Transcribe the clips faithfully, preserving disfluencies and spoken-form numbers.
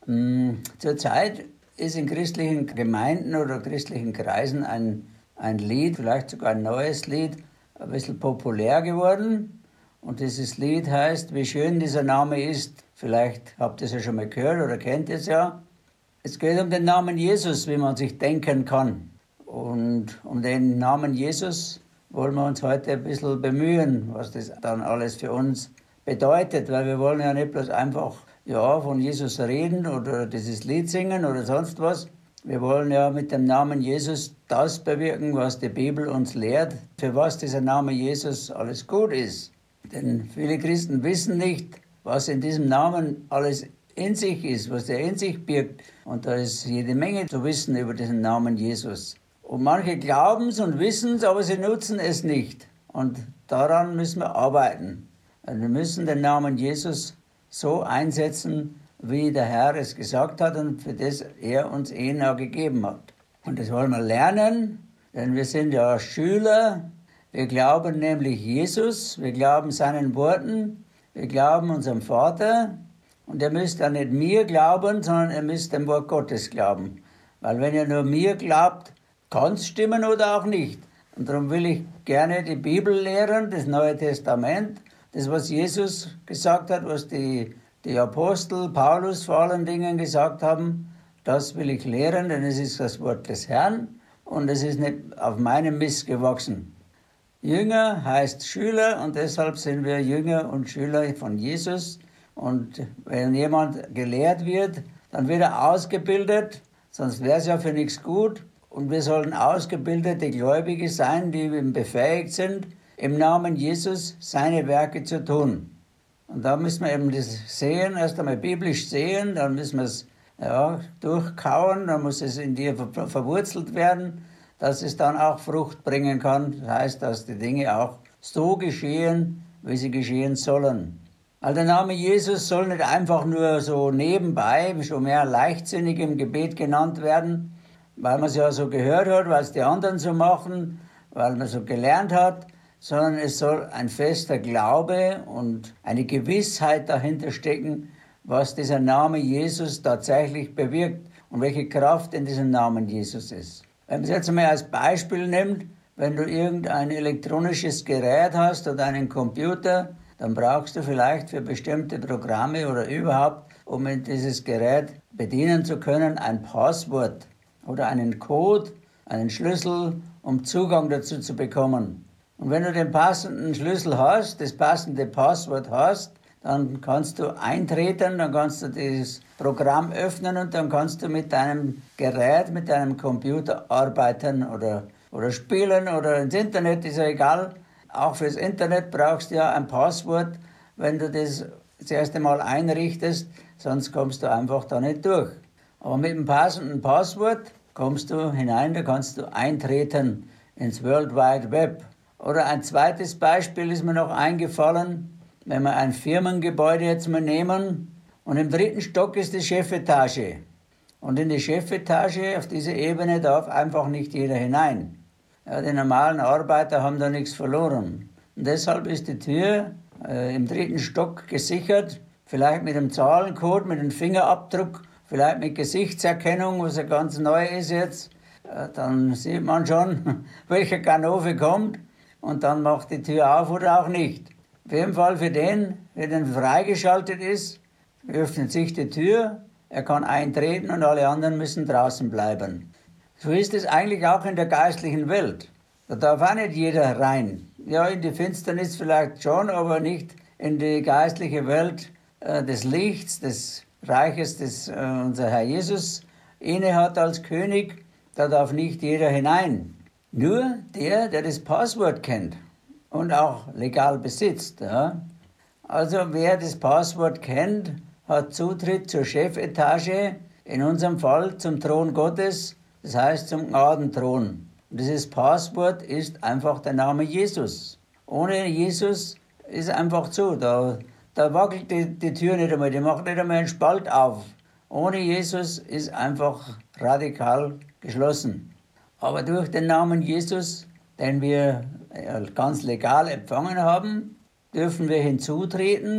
Mm, Zurzeit ist in christlichen Gemeinden oder christlichen Kreisen ein, ein Lied, vielleicht sogar ein neues Lied, ein bisschen populär geworden. Und dieses Lied heißt, wie schön dieser Name ist. Vielleicht habt ihr es ja schon mal gehört oder kennt es ja. Es geht um den Namen Jesus, wie man sich denken kann. Und um den Namen Jesus wollen wir uns heute ein bisschen bemühen, was das dann alles für uns bedeutet. Weil wir wollen ja nicht bloß einfach ja, von Jesus reden oder dieses Lied singen oder sonst was. Wir wollen ja mit dem Namen Jesus das bewirken, was die Bibel uns lehrt, für was dieser Name Jesus alles gut ist. Denn viele Christen wissen nicht, was in diesem Namen alles in sich ist, was er in sich birgt. Und da ist jede Menge zu wissen über diesen Namen Jesus. Und manche glauben es und wissen es, aber sie nutzen es nicht. Und daran müssen wir arbeiten. Also wir müssen den Namen Jesus so einsetzen, wie der Herr es gesagt hat und für das er uns ihn auch gegeben hat. Und das wollen wir lernen, denn wir sind ja Schüler. Wir glauben nämlich Jesus, wir glauben seinen Worten, wir glauben unserem Vater. Und ihr müsst ja nicht mir glauben, sondern ihr müsst dem Wort Gottes glauben. Weil wenn ihr nur mir glaubt, kann es stimmen oder auch nicht. Und darum will ich gerne die Bibel lehren, das Neue Testament, das, was Jesus gesagt hat, was die, die Apostel, Paulus vor allen Dingen gesagt haben, das will ich lehren, denn es ist das Wort des Herrn und es ist nicht auf meinem Mist gewachsen. Jünger heißt Schüler und deshalb sind wir Jünger und Schüler von Jesus. Und wenn jemand gelehrt wird, dann wird er ausgebildet, sonst wäre es ja für nichts gut. Und wir sollen ausgebildete Gläubige sein, die befähigt sind, im Namen Jesus seine Werke zu tun. Und da müssen wir eben das sehen, erst einmal biblisch sehen, dann müssen wir es ja, durchkauen, dann muss es in dir ver- verwurzelt werden, dass es dann auch Frucht bringen kann. Das heißt, dass die Dinge auch so geschehen, wie sie geschehen sollen. Also der Name Jesus soll nicht einfach nur so nebenbei, schon mehr leichtsinnig im Gebet genannt werden, weil man es ja so gehört hat, weil es die anderen so machen, weil man so gelernt hat, sondern es soll ein fester Glaube und eine Gewissheit dahinter stecken, was dieser Name Jesus tatsächlich bewirkt und welche Kraft in diesem Namen Jesus ist. Wenn man es jetzt mal als Beispiel nimmt, wenn du irgendein elektronisches Gerät hast oder einen Computer, dann brauchst du vielleicht für bestimmte Programme oder überhaupt, um dieses Gerät bedienen zu können, ein Passwort oder einen Code, einen Schlüssel, um Zugang dazu zu bekommen. Und wenn du den passenden Schlüssel hast, das passende Passwort hast, dann kannst du eintreten, dann kannst du das Programm öffnen und dann kannst du mit deinem Gerät, mit deinem Computer arbeiten oder, oder spielen oder ins Internet, ist ja egal. Auch fürs Internet brauchst du ja ein Passwort, wenn du das das erste Mal einrichtest, sonst kommst du einfach da nicht durch. Aber mit dem passenden Passwort kommst du hinein, da kannst du eintreten ins World Wide Web. Oder ein zweites Beispiel ist mir noch eingefallen, wenn wir ein Firmengebäude jetzt mal nehmen und im dritten Stock ist die Chefetage. Und in die Chefetage, auf diese Ebene, darf einfach nicht jeder hinein. Ja, die normalen Arbeiter haben da nichts verloren. Und deshalb ist die Tür äh, im dritten Stock gesichert, vielleicht mit einem Zahlencode, mit einem Fingerabdruck, vielleicht mit Gesichtserkennung, was ja ganz neu ist jetzt. Äh, dann sieht man schon, welcher Ganove kommt und dann macht die Tür auf oder auch nicht. Auf jeden Fall für den, der dann freigeschaltet ist, öffnet sich die Tür, er kann eintreten und alle anderen müssen draußen bleiben. So ist es eigentlich auch in der geistlichen Welt. Da darf auch nicht jeder rein. Ja, in die Finsternis vielleicht schon, aber nicht in die geistliche Welt äh, des Lichts, des Reiches, das äh, unser Herr Jesus innehat als König. Da darf nicht jeder hinein. Nur der, der das Passwort kennt und auch legal besitzt. Ja. Also wer das Passwort kennt, hat Zutritt zur Chefetage, in unserem Fall zum Thron Gottes, das heißt zum Gnadenthron. Und dieses Passwort ist einfach der Name Jesus. Ohne Jesus ist einfach zu. Da, da wackelt die, die Tür nicht einmal, die macht nicht einmal einen Spalt auf. Ohne Jesus ist einfach radikal geschlossen. Aber durch den Namen Jesus, den wir ganz legal empfangen haben, dürfen wir hinzutreten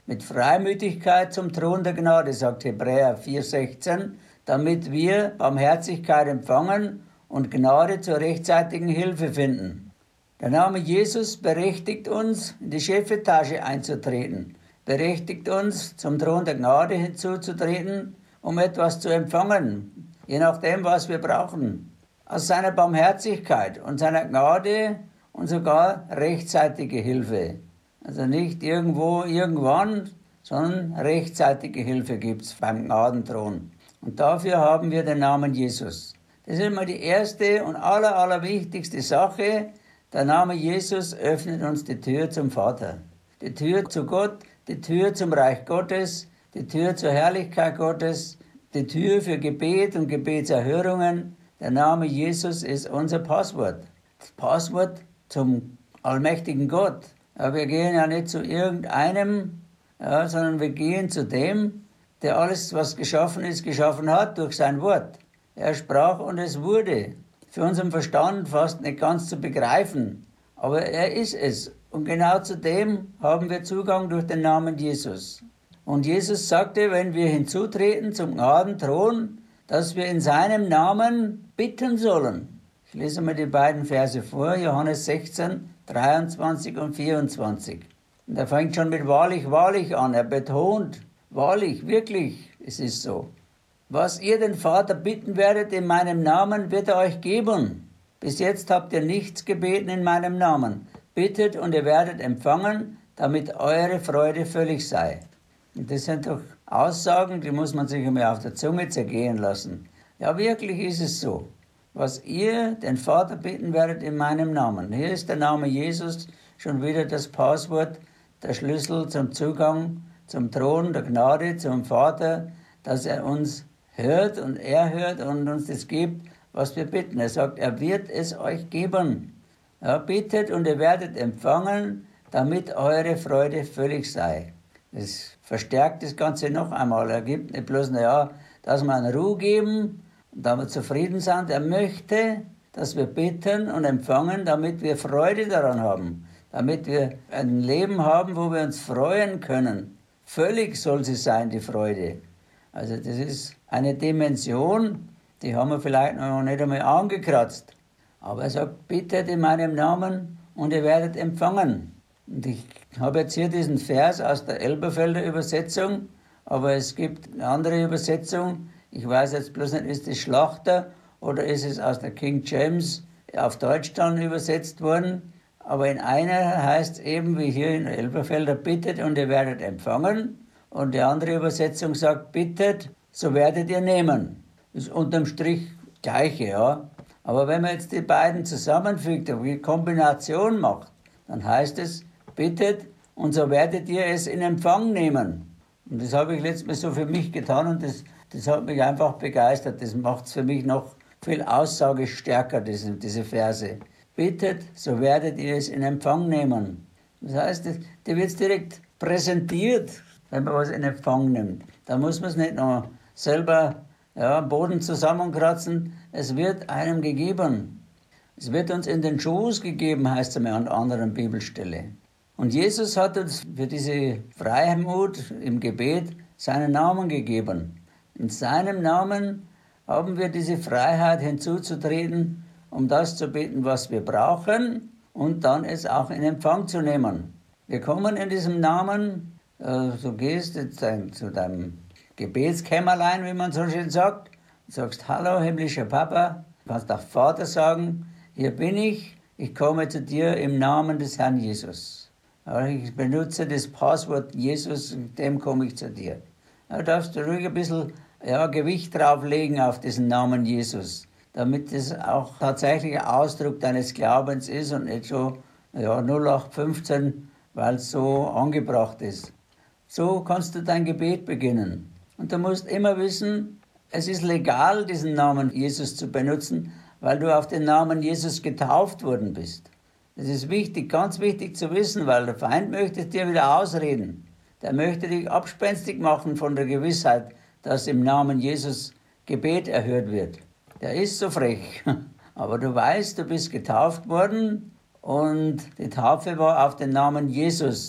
mit Freimütigkeit zum Thron der Gnade, sagt Hebräer vier sechzehn, damit wir Barmherzigkeit empfangen und Gnade zur rechtzeitigen Hilfe finden. Der Name Jesus berechtigt uns, in die Chefetage einzutreten, berechtigt uns, zum Thron der Gnade hinzuzutreten, um etwas zu empfangen, je nachdem, was wir brauchen. Aus seiner Barmherzigkeit und seiner Gnade und sogar rechtzeitige Hilfe. Also nicht irgendwo, irgendwann, sondern rechtzeitige Hilfe gibt es beim Gnadenthron. Und dafür haben wir den Namen Jesus. Das ist immer die erste und aller, allerwichtigste Sache. Der Name Jesus öffnet uns die Tür zum Vater. Die Tür zu Gott, die Tür zum Reich Gottes, die Tür zur Herrlichkeit Gottes, die Tür für Gebet und Gebetserhörungen. Der Name Jesus ist unser Passwort. Das Passwort zum allmächtigen Gott. Ja, wir gehen ja nicht zu irgendeinem, ja, sondern wir gehen zu dem, der alles, was geschaffen ist, geschaffen hat durch sein Wort. Er sprach und es wurde. Für unseren Verstand fast nicht ganz zu begreifen, aber er ist es. Und genau zu dem haben wir Zugang durch den Namen Jesus. Und Jesus sagte, wenn wir hinzutreten zum Gnadenthron, dass wir in seinem Namen bitten sollen. Ich lese mal die beiden Verse vor, Johannes sechzehn, dreiundzwanzig und vierundzwanzig. Und er fängt schon mit wahrlich, wahrlich an. Er betont, wahrlich, wirklich, es ist so. Was ihr den Vater bitten werdet in meinem Namen, wird er euch geben. Bis jetzt habt ihr nichts gebeten in meinem Namen. Bittet und ihr werdet empfangen, damit eure Freude völlig sei. Und das sind doch Aussagen, die muss man sich einmal auf der Zunge zergehen lassen. Ja, wirklich ist es so. Was ihr den Vater bitten werdet in meinem Namen. Hier ist der Name Jesus schon wieder das Passwort, der Schlüssel zum Zugang zum Thron der Gnade, zum Vater, dass er uns hört und er hört und uns das gibt, was wir bitten. Er sagt, er wird es euch geben. Ja, bittet und ihr werdet empfangen, damit eure Freude völlig sei. Das verstärkt das Ganze noch einmal. Er gibt nicht bloß, naja, dass wir eine Ruhe geben, damit wir zufrieden sind. Er möchte, dass wir bitten und empfangen, damit wir Freude daran haben. Damit wir ein Leben haben, wo wir uns freuen können. Völlig soll sie sein, die Freude. Also das ist eine Dimension, die haben wir vielleicht noch nicht einmal angekratzt. Aber er sagt, bittet in meinem Namen und ihr werdet empfangen. Und ich habe jetzt hier diesen Vers aus der Elberfelder Übersetzung, aber es gibt eine andere Übersetzung. Ich weiß jetzt bloß nicht, ist es Schlachter oder ist es aus der King James auf Deutsch dann übersetzt worden. Aber in einer heißt es eben, wie hier in Elberfelder, bittet und ihr werdet empfangen. Und die andere Übersetzung sagt, bittet, so werdet ihr nehmen. Das ist unterm Strich das Gleiche, ja. Aber wenn man jetzt die beiden zusammenfügt, eine Kombination macht, dann heißt es, bittet und so werdet ihr es in Empfang nehmen. Und das habe ich letztes Mal so für mich getan und das, das hat mich einfach begeistert. Das macht es für mich noch viel aussagestärker, diese, diese Verse. Bittet, so werdet ihr es in Empfang nehmen. Das heißt, die wird direkt präsentiert, wenn man was in Empfang nimmt. Da muss man es nicht noch selber ja, am Boden zusammenkratzen. Es wird einem gegeben. Es wird uns in den Schoß gegeben, heißt es einmal an einer anderen Bibelstelle. Und Jesus hat uns für diese Freimut im Gebet seinen Namen gegeben. In seinem Namen haben wir diese Freiheit hinzuzutreten, um das zu beten, was wir brauchen und dann es auch in Empfang zu nehmen. Wir kommen in diesem Namen, äh, du gehst jetzt ein, zu deinem Gebetskämmerlein, wie man so schön sagt, und sagst, hallo himmlischer Papa, du kannst auch Vater sagen, hier bin ich, ich komme zu dir im Namen des Herrn Jesus. Ich benutze das Passwort Jesus, mit dem komme ich zu dir. Da darfst du ruhig ein bisschen ja, Gewicht drauflegen auf diesen Namen Jesus, damit es auch tatsächlich ein Ausdruck deines Glaubens ist und nicht so ja, null acht fünfzehn, weil es so angebracht ist. So kannst du dein Gebet beginnen. Und du musst immer wissen, es ist legal, diesen Namen Jesus zu benutzen, weil du auf den Namen Jesus getauft worden bist. Das ist wichtig, ganz wichtig zu wissen, weil der Feind möchte dir wieder ausreden. Der möchte dich abspenstig machen von der Gewissheit, dass im Namen Jesus Gebet erhört wird. Der ist so frech. Aber du weißt, du bist getauft worden und die Taufe war auf den Namen Jesus.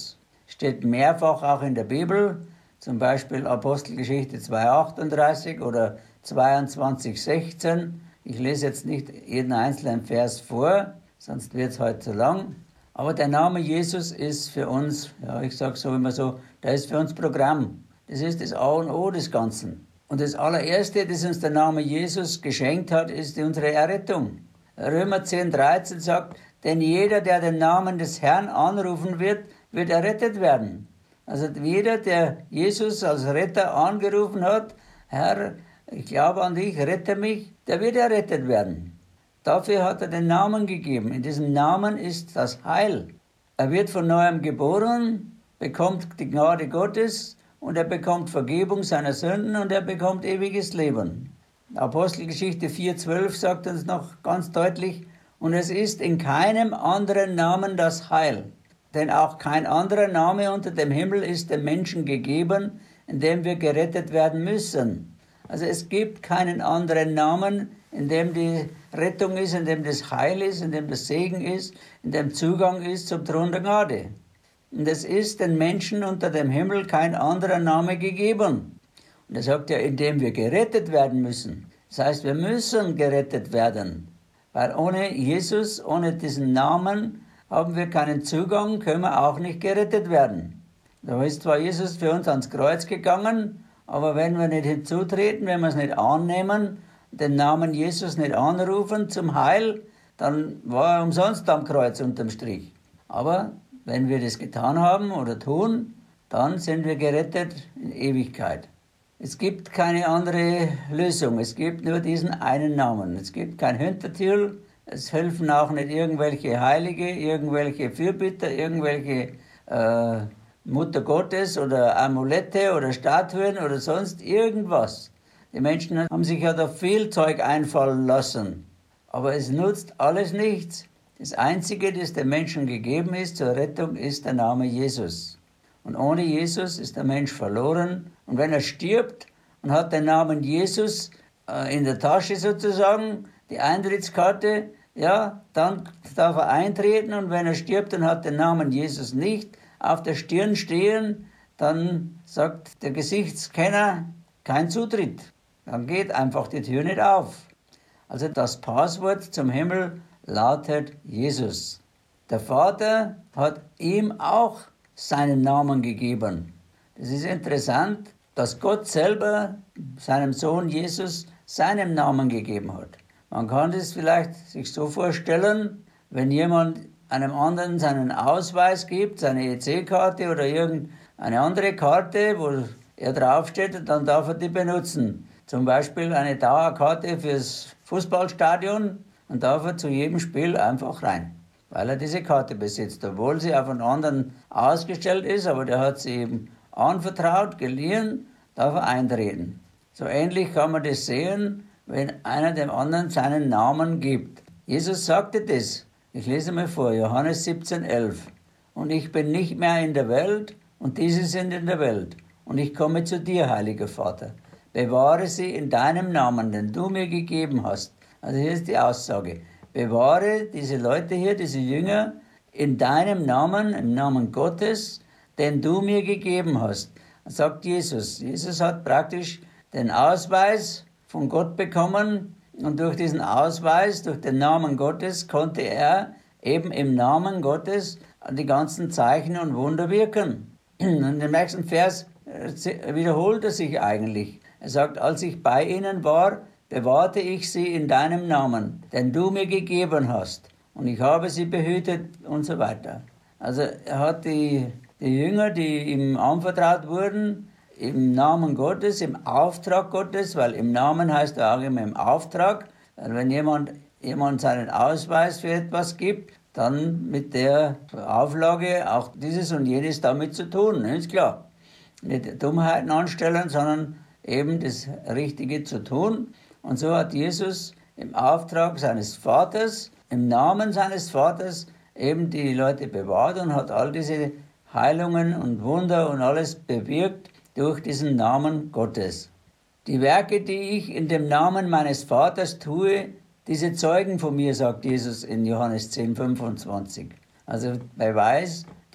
steht mehrfach auch in der Bibel, zum Beispiel Apostelgeschichte zwei achtunddreißig oder zweiundzwanzig sechzehn. Ich lese jetzt nicht jeden einzelnen Vers vor, sonst wird es heute zu lang. Aber der Name Jesus ist für uns, ja, ich sage so immer so, der ist für uns Programm. Das ist das A und O des Ganzen. Und das allererste, das uns der Name Jesus geschenkt hat, ist unsere Errettung. Römer zehn dreizehn sagt, denn jeder, der den Namen des Herrn anrufen wird, wird errettet werden. Also jeder, der Jesus als Retter angerufen hat, Herr, ich glaube an dich, rette mich, der wird errettet werden. Dafür hat er den Namen gegeben. In diesem Namen ist das Heil. Er wird von neuem geboren, bekommt die Gnade Gottes und er bekommt Vergebung seiner Sünden und er bekommt ewiges Leben. Apostelgeschichte vier zwölf sagt uns noch ganz deutlich, und es ist in keinem anderen Namen das Heil. Denn auch kein anderer Name unter dem Himmel ist dem Menschen gegeben, in dem wir gerettet werden müssen. Also es gibt keinen anderen Namen, in dem die Rettung ist, in dem das Heil ist, in dem das Segen ist, in dem Zugang ist zum Thron der Gnade. Und es ist den Menschen unter dem Himmel kein anderer Name gegeben. Und er sagt ja, in dem wir gerettet werden müssen. Das heißt, wir müssen gerettet werden. Weil ohne Jesus, ohne diesen Namen, haben wir keinen Zugang, können wir auch nicht gerettet werden. Da ist zwar Jesus für uns ans Kreuz gegangen, aber wenn wir nicht hinzutreten, wenn wir es nicht annehmen, den Namen Jesus nicht anrufen zum Heil, dann war er umsonst am Kreuz unterm Strich. Aber wenn wir das getan haben oder tun, dann sind wir gerettet in Ewigkeit. Es gibt keine andere Lösung, es gibt nur diesen einen Namen. Es gibt kein Hintertür, es helfen auch nicht irgendwelche Heilige, irgendwelche Fürbitter, irgendwelche äh, Mutter Gottes oder Amulette oder Statuen oder sonst irgendwas. Die Menschen haben sich ja da viel Zeug einfallen lassen, aber es nutzt alles nichts. Das Einzige, das den Menschen gegeben ist zur Rettung, ist der Name Jesus. Und ohne Jesus ist der Mensch verloren. Und wenn er stirbt und hat den Namen Jesus äh, in der Tasche sozusagen, die Eintrittskarte, ja, dann darf er eintreten. Und wenn er stirbt und hat den Namen Jesus nicht auf der Stirn stehen, dann sagt der Gesichtskenner, kein Zutritt. Dann geht einfach die Tür nicht auf. Also das Passwort zum Himmel lautet Jesus. Der Vater hat ihm auch seinen Namen gegeben. Das ist interessant, dass Gott selber seinem Sohn Jesus seinen Namen gegeben hat. Man kann das vielleicht sich so vorstellen, wenn jemand einem anderen seinen Ausweis gibt, seine E C-Karte oder irgendeine andere Karte, wo er draufsteht, dann darf er die benutzen. Zum Beispiel eine Dauerkarte fürs Fußballstadion, und darf er zu jedem Spiel einfach rein, weil er diese Karte besitzt, obwohl sie auf einen anderen ausgestellt ist, aber der hat sie eben anvertraut, geliehen, darf er eintreten. So ähnlich kann man das sehen, wenn einer dem anderen seinen Namen gibt. Jesus sagte das, ich lese mal vor, Johannes siebzehn elf. Und ich bin nicht mehr in der Welt, und diese sind in der Welt. Und ich komme zu dir, heiliger Vater. Bewahre sie in deinem Namen, den du mir gegeben hast. Also hier ist die Aussage. Bewahre diese Leute hier, diese Jünger, in deinem Namen, im Namen Gottes, den du mir gegeben hast. Das sagt Jesus. Jesus hat praktisch den Ausweis von Gott bekommen und durch diesen Ausweis, durch den Namen Gottes, konnte er eben im Namen Gottes die ganzen Zeichen und Wunder wirken. Und im nächsten Vers wiederholt er sich eigentlich. Er sagt, als ich bei ihnen war, bewahrte ich sie in deinem Namen, den du mir gegeben hast. Und ich habe sie behütet und so weiter. Also er hat die, die Jünger, die ihm anvertraut wurden, im Namen Gottes, im Auftrag Gottes, weil im Namen heißt er auch immer im Auftrag. Wenn jemand, jemand seinen Ausweis für etwas gibt, dann mit der Auflage auch dieses und jenes damit zu tun, ist klar. Nicht Dummheiten anstellen, sondern eben das Richtige zu tun. Und so hat Jesus im Auftrag seines Vaters, im Namen seines Vaters, eben die Leute bewahrt und hat all diese Heilungen und Wunder und alles bewirkt durch diesen Namen Gottes. Die Werke, die ich in dem Namen meines Vaters tue, diese zeugen von mir, sagt Jesus in Johannes zehn fünfundzwanzig. Also Beweis,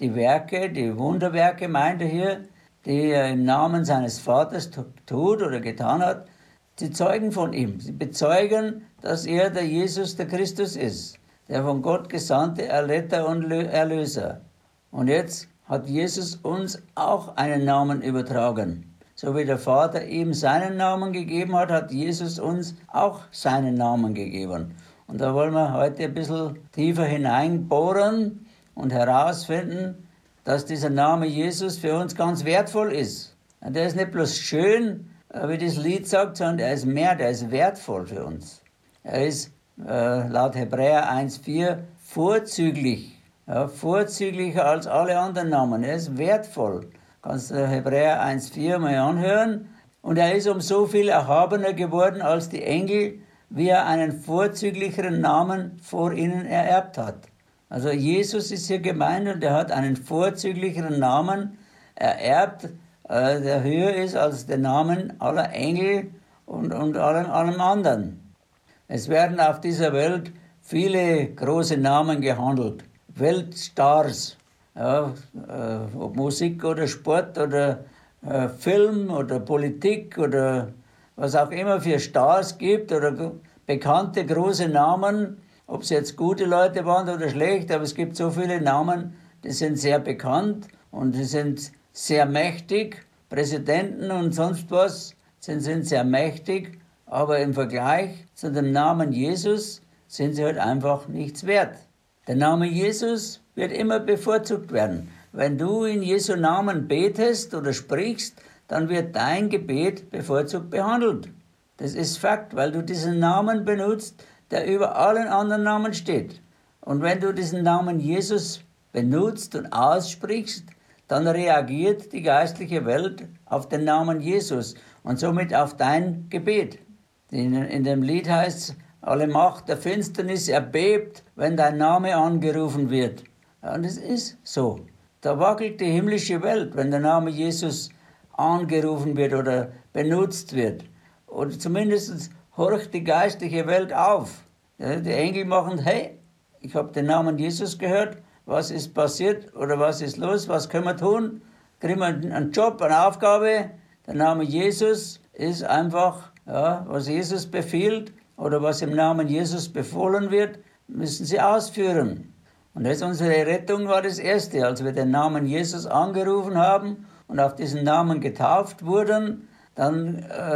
die Werke, die Wunderwerke, meint er hier, die er im Namen seines Vaters tut oder getan hat, sie zeugen von ihm. Sie bezeugen, dass er der Jesus, der Christus ist, der von Gott gesandte Erretter und Erlöser. Und jetzt hat Jesus uns auch einen Namen übertragen. So wie der Vater ihm seinen Namen gegeben hat, hat Jesus uns auch seinen Namen gegeben. Und da wollen wir heute ein bisschen tiefer hineinbohren und herausfinden, dass dieser Name Jesus für uns ganz wertvoll ist. Und der ist nicht bloß schön, wie das Lied sagt, sondern er ist mehr, der ist wertvoll für uns. Er ist äh, laut Hebräer eins vier vorzüglich, ja, vorzüglicher als alle anderen Namen. Er ist wertvoll. Kannst du Hebräer eins vier mal anhören. Und er ist um so viel erhabener geworden als die Engel, wie er einen vorzüglicheren Namen vor ihnen ererbt hat. Also Jesus ist hier gemeint und er hat einen vorzüglicheren Namen ererbt, äh, der höher ist als der Namen aller Engel und, und allem, allem anderen. Es werden auf dieser Welt viele große Namen gehandelt, Weltstars, ja, äh, ob Musik oder Sport oder äh, Film oder Politik oder was auch immer für Stars gibt oder bekannte große Namen, ob es jetzt gute Leute waren oder schlecht, aber es gibt so viele Namen, die sind sehr bekannt und die sind sehr mächtig. Präsidenten und sonst was sind, sind sehr mächtig, aber im Vergleich zu dem Namen Jesus sind sie halt einfach nichts wert. Der Name Jesus wird immer bevorzugt werden. Wenn du in Jesu Namen betest oder sprichst, dann wird dein Gebet bevorzugt behandelt. Das ist Fakt, weil du diesen Namen benutzt, der über allen anderen Namen steht. Und wenn du diesen Namen Jesus benutzt und aussprichst, dann reagiert die geistliche Welt auf den Namen Jesus und somit auf dein Gebet. In, in dem Lied heißt es, alle Macht der Finsternis erbebt, wenn dein Name angerufen wird. Ja, und es ist so. Da wackelt die himmlische Welt, wenn der Name Jesus angerufen wird oder benutzt wird. Oder zumindest horcht die geistliche Welt auf. Ja, die Engel machen, hey, ich habe den Namen Jesus gehört, was ist passiert oder was ist los, was können wir tun? Kriegen wir einen Job, eine Aufgabe? Der Name Jesus ist einfach, ja, was Jesus befiehlt oder was im Namen Jesus befohlen wird, müssen sie ausführen. Und das unsere Rettung war das Erste, als wir den Namen Jesus angerufen haben und auf diesen Namen getauft wurden, dann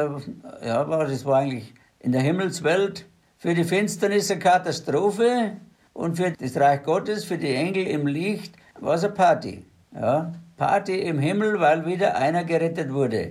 äh, ja, war das war eigentlich in der Himmelswelt für die Finsternis eine Katastrophe und für das Reich Gottes, für die Engel im Licht, war es eine Party. Ja, Party im Himmel, weil wieder einer gerettet wurde.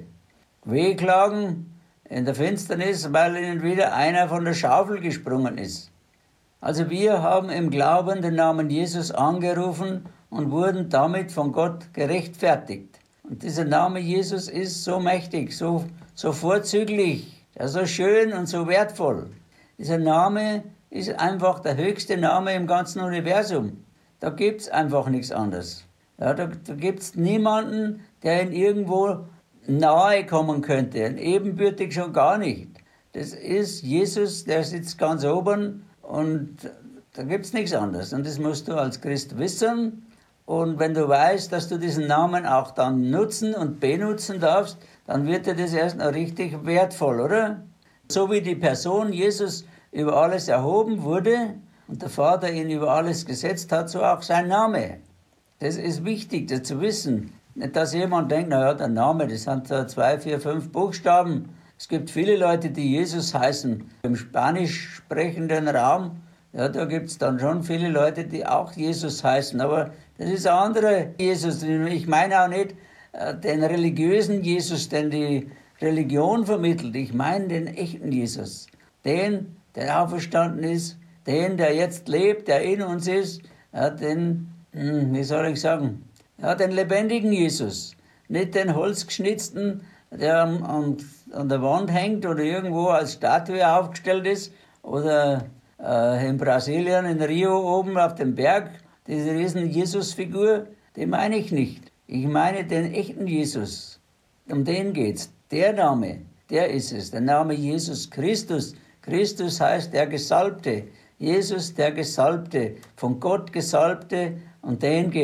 Wehklagen in der Finsternis, weil ihnen wieder einer von der Schaufel gesprungen ist. Also wir haben im Glauben den Namen Jesus angerufen und wurden damit von Gott gerechtfertigt. Und dieser Name Jesus ist so mächtig, so, so vorzüglich, ja, so schön und so wertvoll. Dieser Name ist einfach der höchste Name im ganzen Universum. Da gibt es einfach nichts anderes. Ja, da da gibt es niemanden, der ihn irgendwo nahe kommen könnte, ebenbürtig schon gar nicht. Das ist Jesus, der sitzt ganz oben und da gibt es nichts anderes. Und das musst du als Christ wissen. Und wenn du weißt, dass du diesen Namen auch dann nutzen und benutzen darfst, dann wird dir das erst noch richtig wertvoll, oder? So wie die Person Jesus über alles erhoben wurde und der Vater ihn über alles gesetzt hat, so auch sein Name. Das ist wichtig, das zu wissen. Nicht, dass jemand denkt, naja, der Name, das sind so zwei, vier, fünf Buchstaben. Es gibt viele Leute, die Jesus heißen. Im spanisch sprechenden Raum, ja, da gibt es dann schon viele Leute, die auch Jesus heißen. Aber das ist ein anderer Jesus. Ich meine auch nicht äh, den religiösen Jesus, den die Religion vermittelt. Ich meine den echten Jesus. Den, der auferstanden ist. Den, der jetzt lebt, der in uns ist. Ja, den, hm, wie soll ich sagen, ja, den lebendigen Jesus. Nicht den holzgeschnitzten, der am, am, an der Wand hängt oder irgendwo als Statue aufgestellt ist. Oder äh, in Brasilien, in Rio oben auf dem Berg, diese riesen Jesus-Figur, die meine ich nicht. Ich meine den echten Jesus. Um den geht's. Der Name, der ist es. Der Name Jesus Christus. Christus heißt der Gesalbte. Jesus, der Gesalbte. Von Gott Gesalbte. Um den geht's.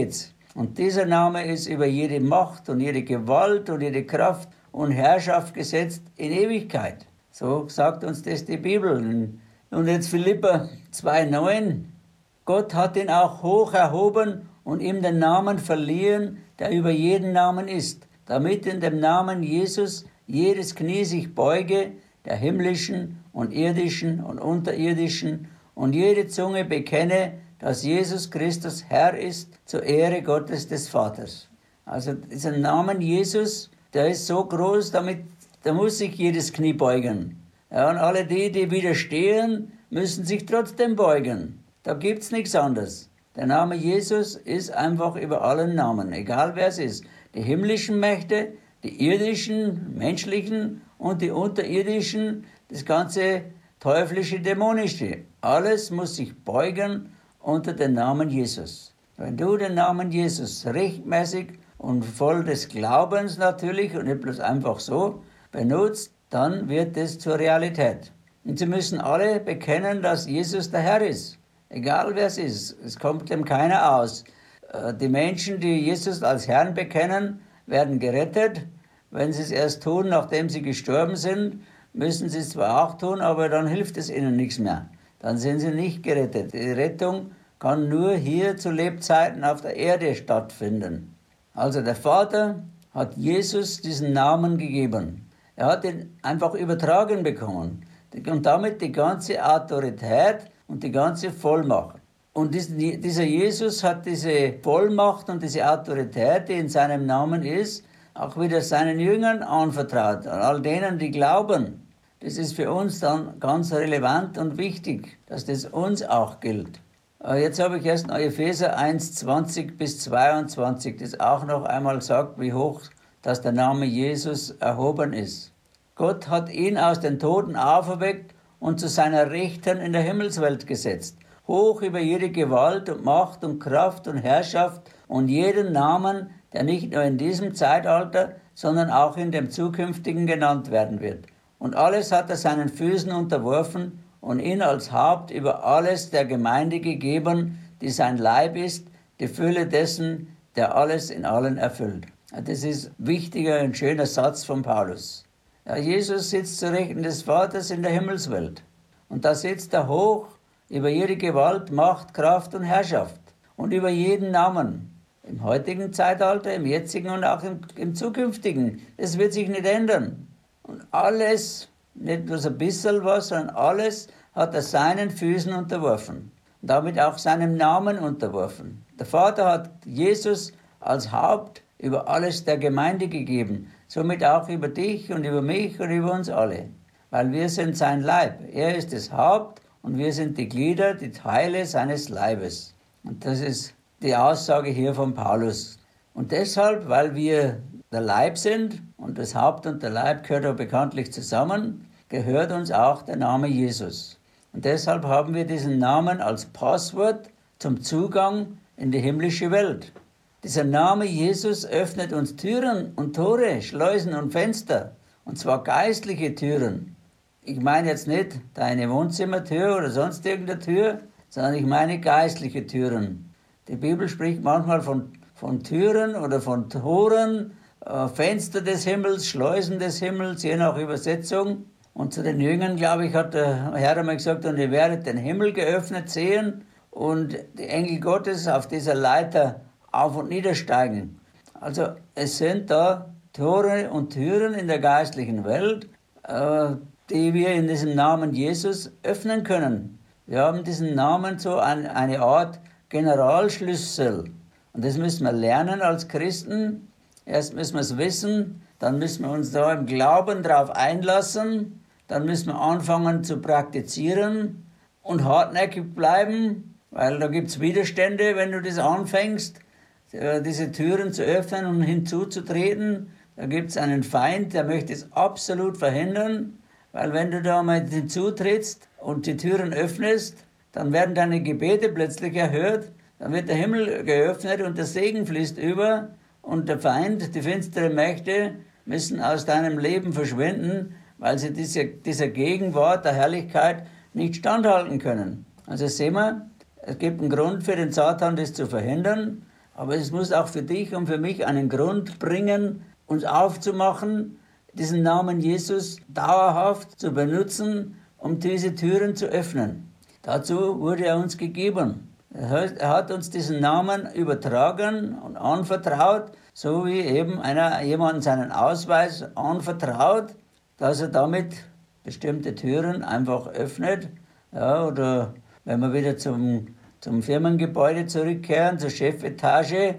Und dieser Name ist über jede Macht und jede Gewalt und jede Kraft und Herrschaft gesetzt in Ewigkeit. So sagt uns das die Bibel. Und jetzt Philipper zwei neun. Gott hat ihn auch hoch erhoben und ihm den Namen verliehen, der über jeden Namen ist, damit in dem Namen Jesus jedes Knie sich beuge, der himmlischen und irdischen und unterirdischen, und jede Zunge bekenne, dass Jesus Christus Herr ist, zur Ehre Gottes des Vaters. Also dieser Namen Jesus, der ist so groß, damit, da muss sich jedes Knie beugen. Ja, und alle die, die widerstehen, müssen sich trotzdem beugen. Da gibt's nichts anderes. Der Name Jesus ist einfach über allen Namen, egal wer es ist. Die himmlischen Mächte, die irdischen, menschlichen und die unterirdischen, das ganze teuflische, dämonische. Alles muss sich beugen unter den Namen Jesus. Wenn du den Namen Jesus rechtmäßig und voll des Glaubens natürlich und nicht bloß einfach so benutzt, dann wird es zur Realität. Und sie müssen alle bekennen, dass Jesus der Herr ist. Egal wer es ist, es kommt dem keiner aus. Die Menschen, die Jesus als Herrn bekennen, werden gerettet. Wenn sie es erst tun, nachdem sie gestorben sind, müssen sie es zwar auch tun, aber dann hilft es ihnen nichts mehr. Dann sind sie nicht gerettet. Die Rettung kann nur hier zu Lebzeiten auf der Erde stattfinden. Also der Vater hat Jesus diesen Namen gegeben. Er hat ihn einfach übertragen bekommen. Und damit die ganze Autorität und die ganze Vollmacht. Und dieser Jesus hat diese Vollmacht und diese Autorität, die in seinem Namen ist, auch wieder seinen Jüngern anvertraut, all denen, die glauben. Das ist für uns dann ganz relevant und wichtig, dass das uns auch gilt. Jetzt habe ich erst noch Epheser eins, zwanzig bis zweiundzwanzig, das auch noch einmal sagt, wie hoch dass der Name Jesus erhoben ist. Gott hat ihn aus den Toten auferweckt und zu seiner Rechten in der Himmelswelt gesetzt, hoch über jede Gewalt und Macht und Kraft und Herrschaft und jeden Namen, der nicht nur in diesem Zeitalter, sondern auch in dem zukünftigen genannt werden wird. Und alles hat er seinen Füßen unterworfen und ihn als Haupt über alles der Gemeinde gegeben, die sein Leib ist, die Fülle dessen, der alles in allen erfüllt. Das ist ein wichtiger und schöner Satz von Paulus. Ja, Jesus sitzt zu Rechten des Vaters in der Himmelswelt. Und da sitzt er hoch über jede Gewalt, Macht, Kraft und Herrschaft und über jeden Namen. Im heutigen Zeitalter, im jetzigen und auch im, im zukünftigen. Das wird sich nicht ändern. Und alles, nicht bloß ein bisschen was, sondern alles hat er seinen Füßen unterworfen. Und damit auch seinem Namen unterworfen. Der Vater hat Jesus als Haupt über alles der Gemeinde gegeben. Somit auch über dich und über mich und über uns alle. Weil wir sind sein Leib. Er ist das Haupt und wir sind die Glieder, die Teile seines Leibes. Und das ist die Aussage hier von Paulus. Und deshalb, weil wir der Leib sind, und das Haupt und der Leib gehört ja bekanntlich zusammen, gehört uns auch der Name Jesus. Und deshalb haben wir diesen Namen als Passwort zum Zugang in die himmlische Welt. Dieser Name Jesus öffnet uns Türen und Tore, Schleusen und Fenster, und zwar geistliche Türen. Ich meine jetzt nicht deine Wohnzimmertür oder sonst irgendeine Tür, sondern ich meine geistliche Türen. Die Bibel spricht manchmal von, von Türen oder von Toren, äh, Fenster des Himmels, Schleusen des Himmels, je nach Übersetzung. Und zu den Jüngern, glaube ich, hat der Herr einmal gesagt, und ihr werdet den Himmel geöffnet sehen und die Engel Gottes auf dieser Leiter auf- und niedersteigen. Also es sind da Tore und Türen in der geistlichen Welt, äh, die wir in diesem Namen Jesus öffnen können. Wir haben diesen Namen so ein, eine Art Generalschlüssel. Und das müssen wir lernen als Christen. Erst müssen wir es wissen, dann müssen wir uns da im Glauben darauf einlassen, dann müssen wir anfangen zu praktizieren und hartnäckig bleiben, weil da gibt es Widerstände, wenn du das anfängst, diese Türen zu öffnen und hinzuzutreten. Da gibt es einen Feind, der möchte es absolut verhindern, weil wenn du da mal hinzutrittst und die Türen öffnest, dann werden deine Gebete plötzlich erhört, dann wird der Himmel geöffnet und der Segen fließt über und der Feind, die finsteren Mächte, müssen aus deinem Leben verschwinden, weil sie diese, dieser Gegenwart der Herrlichkeit nicht standhalten können. Also sehen wir, es gibt einen Grund für den Satan, das zu verhindern, Aber es muss auch für dich und für mich einen Grund bringen, uns aufzumachen, diesen Namen Jesus dauerhaft zu benutzen, um diese Türen zu öffnen. Dazu wurde er uns gegeben. Er hat uns diesen Namen übertragen und anvertraut, so wie eben einer jemandem seinen Ausweis anvertraut, dass er damit bestimmte Türen einfach öffnet. Ja, oder wenn wir wieder zum, zum Firmengebäude zurückkehren, zur Chefetage,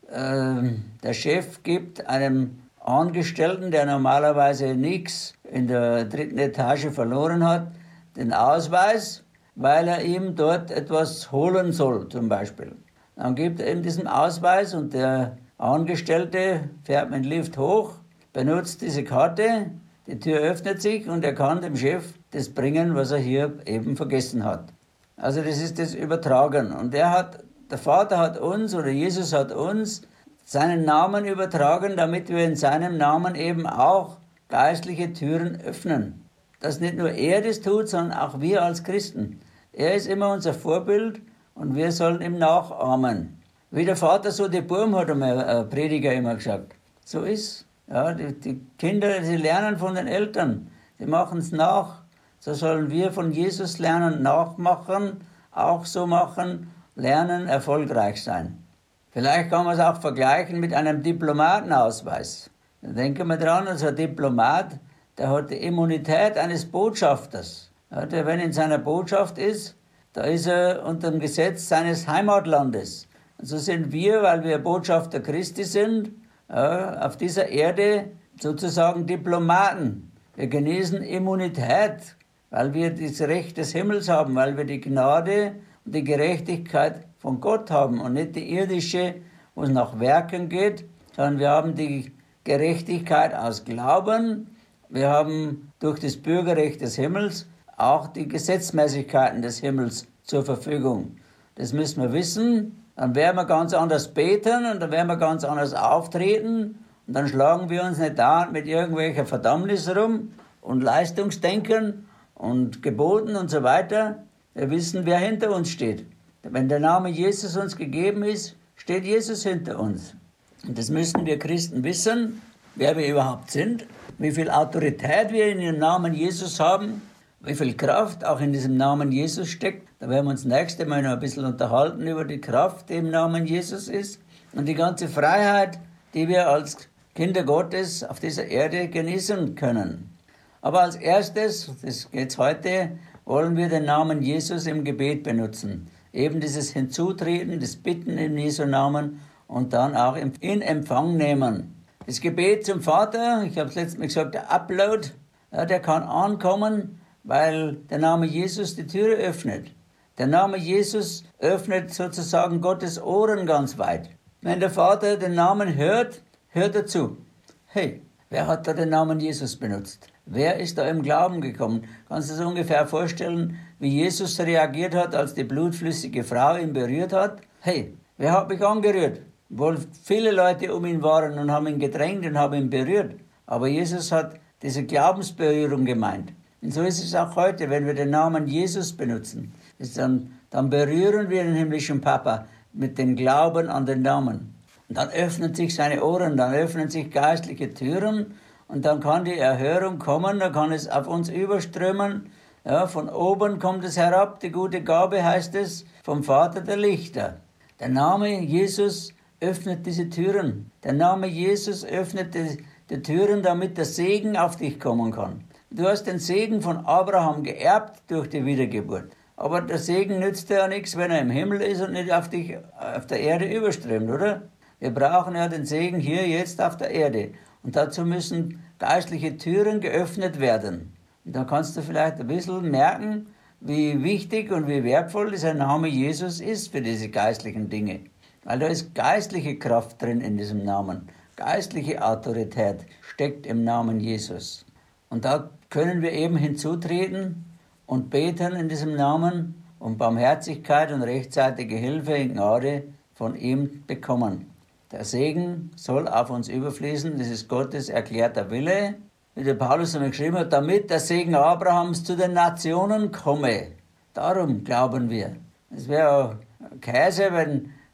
äh, der Chef gibt einem Angestellten, der normalerweise nichts in der dritten Etage verloren hat, den Ausweis, weil er ihm dort etwas holen soll, zum Beispiel. Dann gibt er ihm diesen Ausweis und der Angestellte fährt mit dem Lift hoch, benutzt diese Karte, die Tür öffnet sich und er kann dem Chef das bringen, was er hier eben vergessen hat. Also das ist das Übertragen. Und er hat, der Vater hat uns oder Jesus hat uns seinen Namen übertragen, damit wir in seinem Namen eben auch geistliche Türen öffnen. Dass nicht nur er das tut, sondern auch wir als Christen. Er ist immer unser Vorbild und wir sollen ihm nachahmen. Wie der Vater, so die Buben, hat einmal ein Prediger immer gesagt. So ist. Ja, die, die Kinder, sie lernen von den Eltern. Sie machen es nach. So sollen wir von Jesus lernen, nachmachen, auch so machen, lernen, erfolgreich sein. Vielleicht kann man es auch vergleichen mit einem Diplomatenausweis. Denken wir dran, also ein Diplomat, der hat die Immunität eines Botschafters. Ja, der, wenn in seiner Botschaft ist, da ist er unter dem Gesetz seines Heimatlandes. Und so sind wir, weil wir Botschafter Christi sind, ja, auf dieser Erde sozusagen Diplomaten. Wir genießen Immunität, weil wir das Recht des Himmels haben, weil wir die Gnade und die Gerechtigkeit von Gott haben und nicht die irdische, wo es nach Werken geht, sondern wir haben die Gerechtigkeit aus Glauben. Wir haben durch das Bürgerrecht des Himmels auch die Gesetzmäßigkeiten des Himmels zur Verfügung. Das müssen wir wissen. Dann werden wir ganz anders beten und dann werden wir ganz anders auftreten. Und dann schlagen wir uns nicht da mit irgendwelcher Verdammnis rum und Leistungsdenken und Geboten und so weiter. Wir wissen, wer hinter uns steht. Wenn der Name Jesus uns gegeben ist, steht Jesus hinter uns. Und das müssen wir Christen wissen, wer wir überhaupt sind, wie viel Autorität wir in dem Namen Jesus haben, wie viel Kraft auch in diesem Namen Jesus steckt. Da werden wir uns nächste Mal noch ein bisschen unterhalten über die Kraft, die im Namen Jesus ist und die ganze Freiheit, die wir als Kinder Gottes auf dieser Erde genießen können. Aber als erstes, das geht's heute, wollen wir den Namen Jesus im Gebet benutzen. Eben dieses Hinzutreten, das Bitten in Jesu Namen und dann auch in Empfang nehmen. Das Gebet zum Vater, ich habe es letztes Mal gesagt, der Upload, ja, der kann ankommen, weil der Name Jesus die Türe öffnet. Der Name Jesus öffnet sozusagen Gottes Ohren ganz weit. Wenn der Vater den Namen hört, hört er zu. Hey, wer hat da den Namen Jesus benutzt? Wer ist da im Glauben gekommen? Kannst du dir so ungefähr vorstellen, wie Jesus reagiert hat, als die blutflüssige Frau ihn berührt hat? Hey, wer hat mich angerührt? Wohl viele Leute um ihn waren und haben ihn gedrängt und haben ihn berührt. Aber Jesus hat diese Glaubensberührung gemeint. Und so ist es auch heute, wenn wir den Namen Jesus benutzen. Ist dann, dann berühren wir den himmlischen Papa mit dem Glauben an den Namen. Und dann öffnen sich seine Ohren, dann öffnen sich geistliche Türen und dann kann die Erhörung kommen, dann kann es auf uns überströmen. Ja, von oben kommt es herab, die gute Gabe heißt es, vom Vater der Lichter. Der Name Jesus öffnet diese Türen. Der Name Jesus öffnet die, die Türen, damit der Segen auf dich kommen kann. Du hast den Segen von Abraham geerbt durch die Wiedergeburt. Aber der Segen nützt dir ja nichts, wenn er im Himmel ist und nicht auf dich auf der Erde überströmt, oder? Wir brauchen ja den Segen hier jetzt auf der Erde. Und dazu müssen geistliche Türen geöffnet werden. Und da kannst du vielleicht ein bisschen merken, wie wichtig und wie wertvoll dieser Name Jesus ist für diese geistlichen Dinge. Weil da ist geistliche Kraft drin in diesem Namen. Geistliche Autorität steckt im Namen Jesus. Und da können wir eben hinzutreten und beten in diesem Namen und Barmherzigkeit und rechtzeitige Hilfe in Gnade von ihm bekommen. Der Segen soll auf uns überfließen, das ist Gottes erklärter Wille, wie der Paulus einmal geschrieben hat, damit der Segen Abrahams zu den Nationen komme. Darum glauben wir. Es wäre Käse, wenn,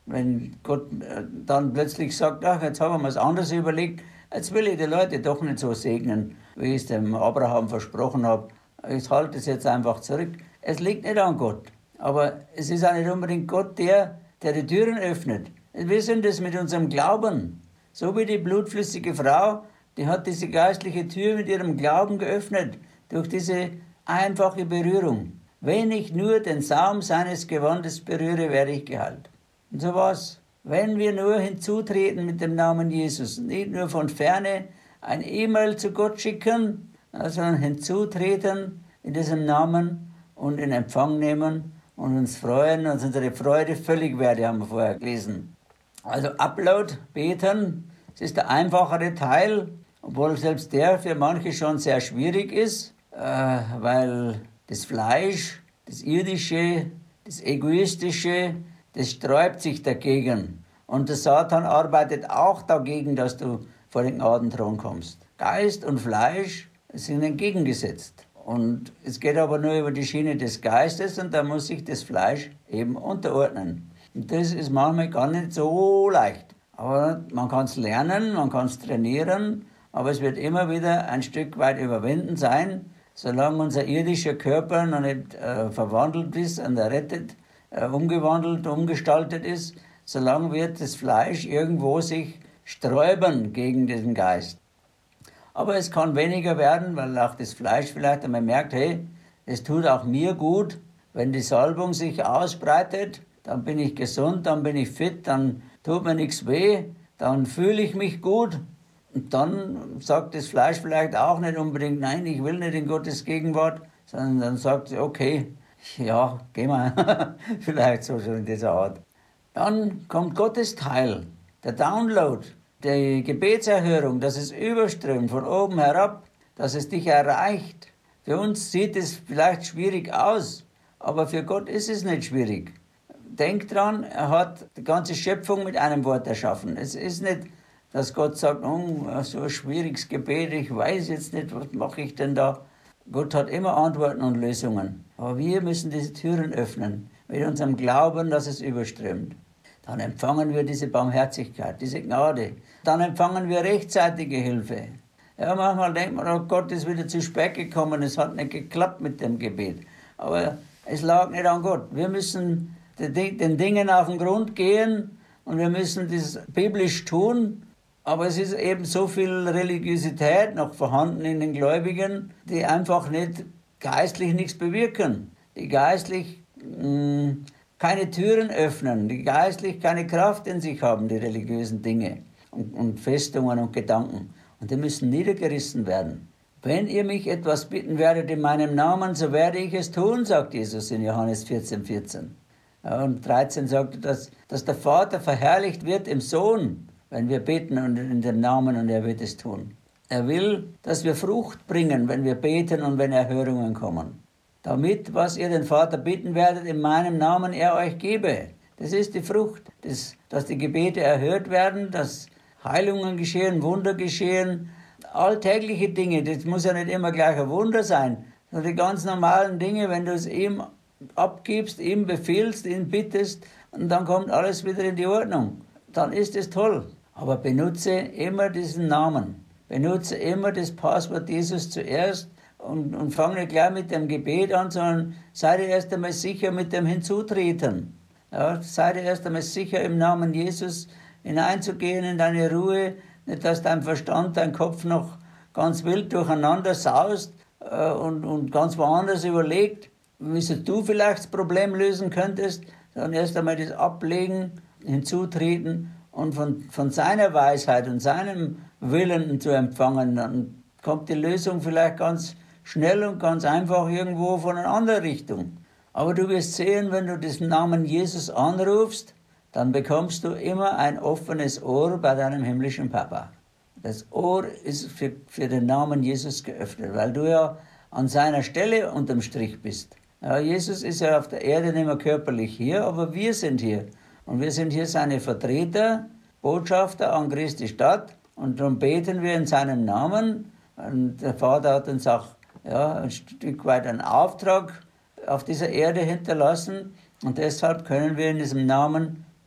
wenn Gott dann plötzlich sagt, ach, jetzt haben wir was anderes überlegt, jetzt will ich die Leute doch nicht so segnen, wie ich es dem Abraham versprochen habe. Ich halte es jetzt einfach zurück. Es liegt nicht an Gott. Aber es ist auch nicht unbedingt Gott, der, der die Türen öffnet. Wir sind es mit unserem Glauben. So wie die blutflüssige Frau, die hat diese geistliche Tür mit ihrem Glauben geöffnet, durch diese einfache Berührung. Wenn ich nur den Saum seines Gewandes berühre, werde ich geheilt. Und so war's. Wenn wir nur hinzutreten mit dem Namen Jesus, nicht nur von ferne ein E-Mail zu Gott schicken, sondern hinzutreten in diesem Namen und in Empfang nehmen und uns freuen und unsere Freude völlig werde, haben wir vorher gelesen. Also Upload, beten, das ist der einfachere Teil, obwohl selbst der für manche schon sehr schwierig ist, äh, weil das Fleisch, das Irdische, das Egoistische, das sträubt sich dagegen. Und der Satan arbeitet auch dagegen, dass du vor den Gnadenthron kommst. Geist und Fleisch sind entgegengesetzt. Und es geht aber nur über die Schiene des Geistes und da muss sich das Fleisch eben unterordnen. Und das ist manchmal gar nicht so leicht. Aber man kann es lernen, man kann es trainieren, aber es wird immer wieder ein Stück weit überwinden sein, solange unser irdischer Körper noch nicht äh, verwandelt ist und errettet, äh, umgewandelt, umgestaltet ist, solange wird das Fleisch irgendwo sich sträuben gegen diesen Geist. Aber es kann weniger werden, weil auch das Fleisch vielleicht einmal merkt, hey, es tut auch mir gut, wenn die Salbung sich ausbreitet, dann bin ich gesund, dann bin ich fit, dann tut mir nichts weh, dann fühle ich mich gut. Und dann sagt das Fleisch vielleicht auch nicht unbedingt, nein, ich will nicht in Gottes Gegenwart, sondern dann sagt es, okay, ja, geh mal, vielleicht so schon in dieser Art. Dann kommt Gottes Teil, der Download, die Gebetserhörung, dass es überströmt von oben herab, dass es dich erreicht. Für uns sieht es vielleicht schwierig aus, aber für Gott ist es nicht schwierig. Denk dran, er hat die ganze Schöpfung mit einem Wort erschaffen. Es ist nicht, dass Gott sagt, oh, so ein schwieriges Gebet, ich weiß jetzt nicht, was mache ich denn da. Gott hat immer Antworten und Lösungen. Aber wir müssen diese Türen öffnen, mit unserem Glauben, dass es überströmt. Dann empfangen wir diese Barmherzigkeit, diese Gnade. Dann empfangen wir rechtzeitige Hilfe. Ja, manchmal denkt man, oh Gott ist wieder zu spät gekommen, es hat nicht geklappt mit dem Gebet. Aber es lag nicht an Gott. Wir müssen den Dingen auf den Grund gehen und wir müssen das biblisch tun. Aber es ist eben so viel Religiosität noch vorhanden in den Gläubigen, die einfach nicht geistlich nichts bewirken. Die geistlich mh, keine Türen öffnen, die geistlich keine Kraft in sich haben, die religiösen Dinge und, und Festungen und Gedanken. Und die müssen niedergerissen werden. Wenn ihr mich etwas bitten werdet in meinem Namen, so werde ich es tun, sagt Jesus in Johannes vierzehn, vierzehn. Ja, und dreizehn sagt er, dass, dass der Vater verherrlicht wird im Sohn, wenn wir beten und in dem Namen, und er wird es tun. Er will, dass wir Frucht bringen, wenn wir beten und wenn Erhörungen kommen. Damit, was ihr den Vater bitten werdet, in meinem Namen er euch gebe. Das ist die Frucht, das, dass die Gebete erhört werden, dass Heilungen geschehen, Wunder geschehen, alltägliche Dinge. Das muss ja nicht immer gleich ein Wunder sein, sondern die ganz normalen Dinge, wenn du es ihm abgibst, ihm befiehlst, ihn bittest, und dann kommt alles wieder in die Ordnung. Dann ist es toll. Aber benutze immer diesen Namen. Benutze immer das Passwort Jesus zuerst und, und fang nicht gleich mit dem Gebet an, sondern sei dir erst einmal sicher mit dem Hinzutreten. Ja, sei dir erst einmal sicher, im Namen Jesus hineinzugehen in deine Ruhe, nicht, dass dein Verstand, dein Kopf noch ganz wild durcheinander saust äh, und, und ganz woanders überlegt, wie du vielleicht das Problem lösen könntest, sondern erst einmal das Ablegen, hinzutreten und von, von seiner Weisheit und seinem Willen zu empfangen. Dann kommt die Lösung vielleicht ganz schnell und ganz einfach irgendwo von einer anderen Richtung. Aber du wirst sehen, wenn du den Namen Jesus anrufst, dann bekommst du immer ein offenes Ohr bei deinem himmlischen Papa. Das Ohr ist für, für den Namen Jesus geöffnet, weil du ja an seiner Stelle unterm Strich bist. Ja, Jesus ist ja auf der Erde nicht mehr körperlich hier, aber wir sind hier. Und wir sind hier seine Vertreter, Botschafter an Christi Stadt. Und darum beten wir in seinem Namen. Und der Vater hat uns auch ja, ein Stück weit einen Auftrag auf dieser Erde hinterlassen. Und deshalb können wir in diesem Namen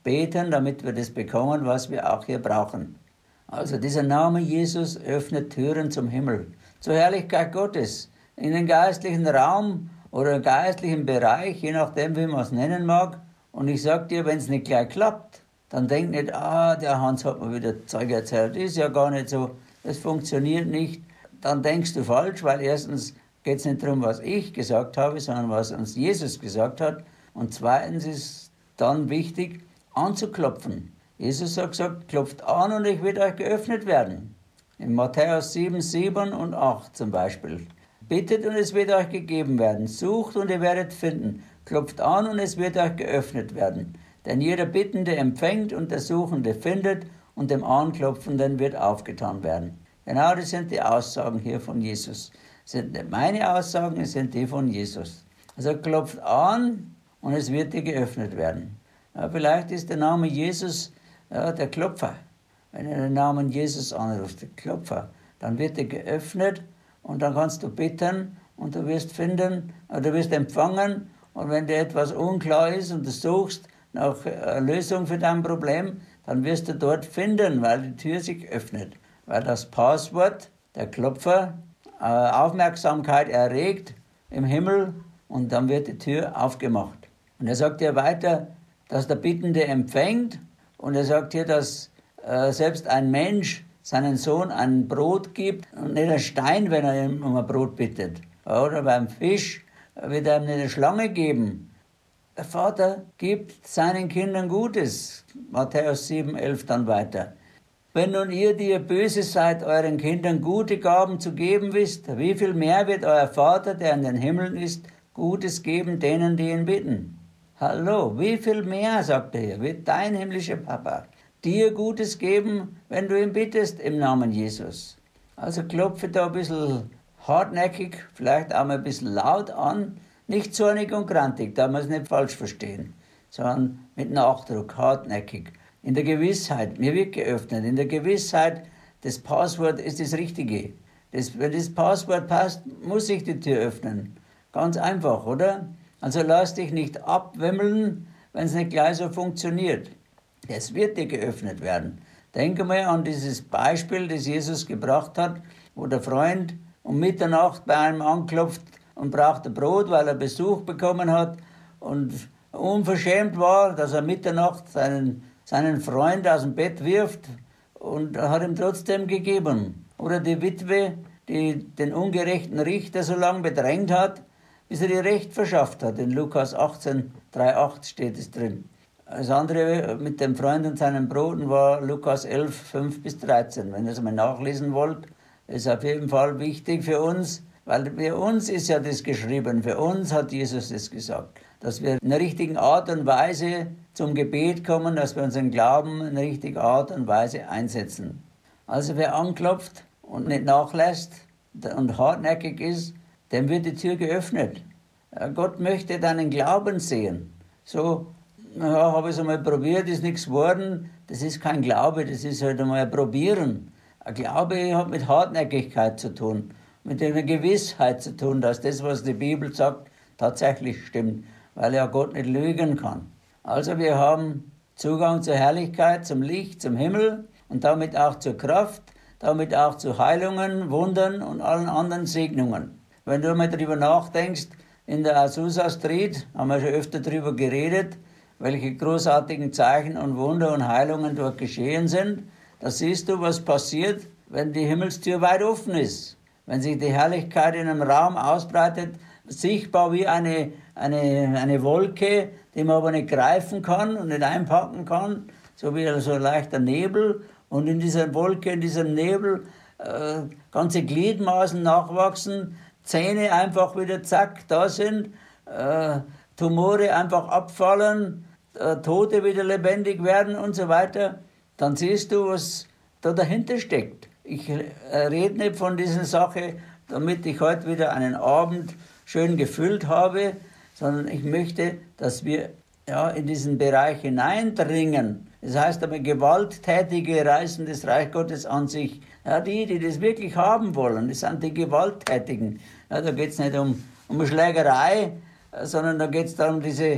beten, damit wir das bekommen, was wir auch hier brauchen. Also dieser Name Jesus öffnet Türen zum Himmel, zur Herrlichkeit Gottes, in den geistlichen Raum oder im geistlichen Bereich, je nachdem, wie man es nennen mag. Und ich sage dir, wenn es nicht gleich klappt, dann denk nicht, ah, der Hans hat mir wieder Zeug erzählt, ist ja gar nicht so, das funktioniert nicht. Dann denkst du falsch, weil erstens geht es nicht darum, was ich gesagt habe, sondern was uns Jesus gesagt hat. Und zweitens ist dann wichtig, anzuklopfen. Jesus hat gesagt, klopft an und ich werde euch geöffnet werden. In Matthäus sieben, sieben und acht zum Beispiel. Bittet und es wird euch gegeben werden. Sucht und ihr werdet finden. Klopft an und es wird euch geöffnet werden. Denn jeder Bittende empfängt und der Suchende findet und dem Anklopfenden wird aufgetan werden. Genau das sind die Aussagen hier von Jesus. Das sind nicht meine Aussagen, es sind die von Jesus. Also klopft an und es wird dir geöffnet werden. Ja, vielleicht ist der Name Jesus ja, der Klopfer. Wenn du den Namen Jesus anrufst, der Klopfer, dann wird dir geöffnet und dann kannst du bitten und du wirst finden, oder du wirst empfangen. Und wenn dir etwas unklar ist und du suchst nach einer Lösung für dein Problem, dann wirst du dort finden, weil die Tür sich öffnet. Weil das Passwort, der Klopfer, Aufmerksamkeit erregt im Himmel und dann wird die Tür aufgemacht. Und er sagt hier weiter, dass der Bittende empfängt und er sagt hier, dass äh, selbst ein Mensch seinen Sohn ein Brot gibt und nicht ein Stein, wenn er ihm um ein Brot bittet. Oder beim Fisch wird er ihm nicht eine Schlange geben. Der Vater gibt seinen Kindern Gutes. Matthäus sieben, elf dann weiter. Wenn nun ihr, die ihr böse seid, euren Kindern gute Gaben zu geben wisst, wie viel mehr wird euer Vater, der in den Himmeln ist, Gutes geben denen, die ihn bitten? Hallo, wie viel mehr, sagt er hier, wird dein himmlischer Papa dir Gutes geben, wenn du ihn bittest im Namen Jesus? Also klopfe da ein bisschen hartnäckig, vielleicht auch mal ein bisschen laut an, nicht zornig und grantig, da muss man es nicht falsch verstehen, sondern mit Nachdruck, hartnäckig. In der Gewissheit, mir wird geöffnet, in der Gewissheit, das Passwort ist das Richtige. Das, wenn das Passwort passt, muss sich die Tür öffnen. Ganz einfach, oder? Also lass dich nicht abwimmeln, wenn es nicht gleich so funktioniert. Es wird dir geöffnet werden. Denke mal an dieses Beispiel, das Jesus gebracht hat, wo der Freund um Mitternacht bei einem anklopft und brauchte Brot, weil er Besuch bekommen hat und unverschämt war, dass er Mitternacht seinen, seinen Freund aus dem Bett wirft und hat ihm trotzdem gegeben. Oder die Witwe, die den ungerechten Richter so lange bedrängt hat, bis er ihr Recht verschafft hat. In Lukas achtzehn, drei, acht steht es drin. Das andere mit dem Freund und seinen Broten war Lukas elf, fünf bis dreizehn. Wenn ihr es mal nachlesen wollt, ist auf jeden Fall wichtig für uns, weil für uns ist ja das geschrieben, für uns hat Jesus das gesagt, dass wir in der richtigen Art und Weise zum Gebet kommen, dass wir unseren Glauben in der richtigen Art und Weise einsetzen. Also wer anklopft und nicht nachlässt und hartnäckig ist, dem wird die Tür geöffnet. Gott möchte deinen Glauben sehen. So, ja, habe ich es einmal probiert, ist nichts geworden. Das ist kein Glaube, das ist halt einmal ein Probieren. Ein Glaube hat mit Hartnäckigkeit zu tun, mit einer Gewissheit zu tun, dass das, was die Bibel sagt, tatsächlich stimmt, weil ja Gott nicht lügen kann. Also wir haben Zugang zur Herrlichkeit, zum Licht, zum Himmel und damit auch zur Kraft, damit auch zu Heilungen, Wundern und allen anderen Segnungen. Wenn du mal darüber nachdenkst, in der Azusa Street haben wir schon öfter darüber geredet, welche großartigen Zeichen und Wunder und Heilungen dort geschehen sind. Da siehst du, was passiert, wenn die Himmelstür weit offen ist. Wenn sich die Herrlichkeit in einem Raum ausbreitet, sichtbar wie eine, eine, eine Wolke, die man aber nicht greifen kann und nicht einpacken kann, so wie so ein leichter Nebel. Und in dieser Wolke, in diesem Nebel, äh, ganze Gliedmaßen nachwachsen, Zähne einfach wieder zack, da sind, äh, Tumore einfach abfallen, äh, Tote wieder lebendig werden und so weiter, dann siehst du, was da dahinter steckt. Ich äh, rede nicht von dieser Sache, damit ich heute wieder einen Abend schön gefüllt habe, sondern ich möchte, dass wir ja, in diesen Bereich hineindringen. Das heißt aber, Gewalttätige reißen das Reich Gottes an sich. Ja, die, die das wirklich haben wollen, das sind die Gewalttätigen. Ja, da geht es nicht um, um Schlägerei, sondern da geht es darum, diese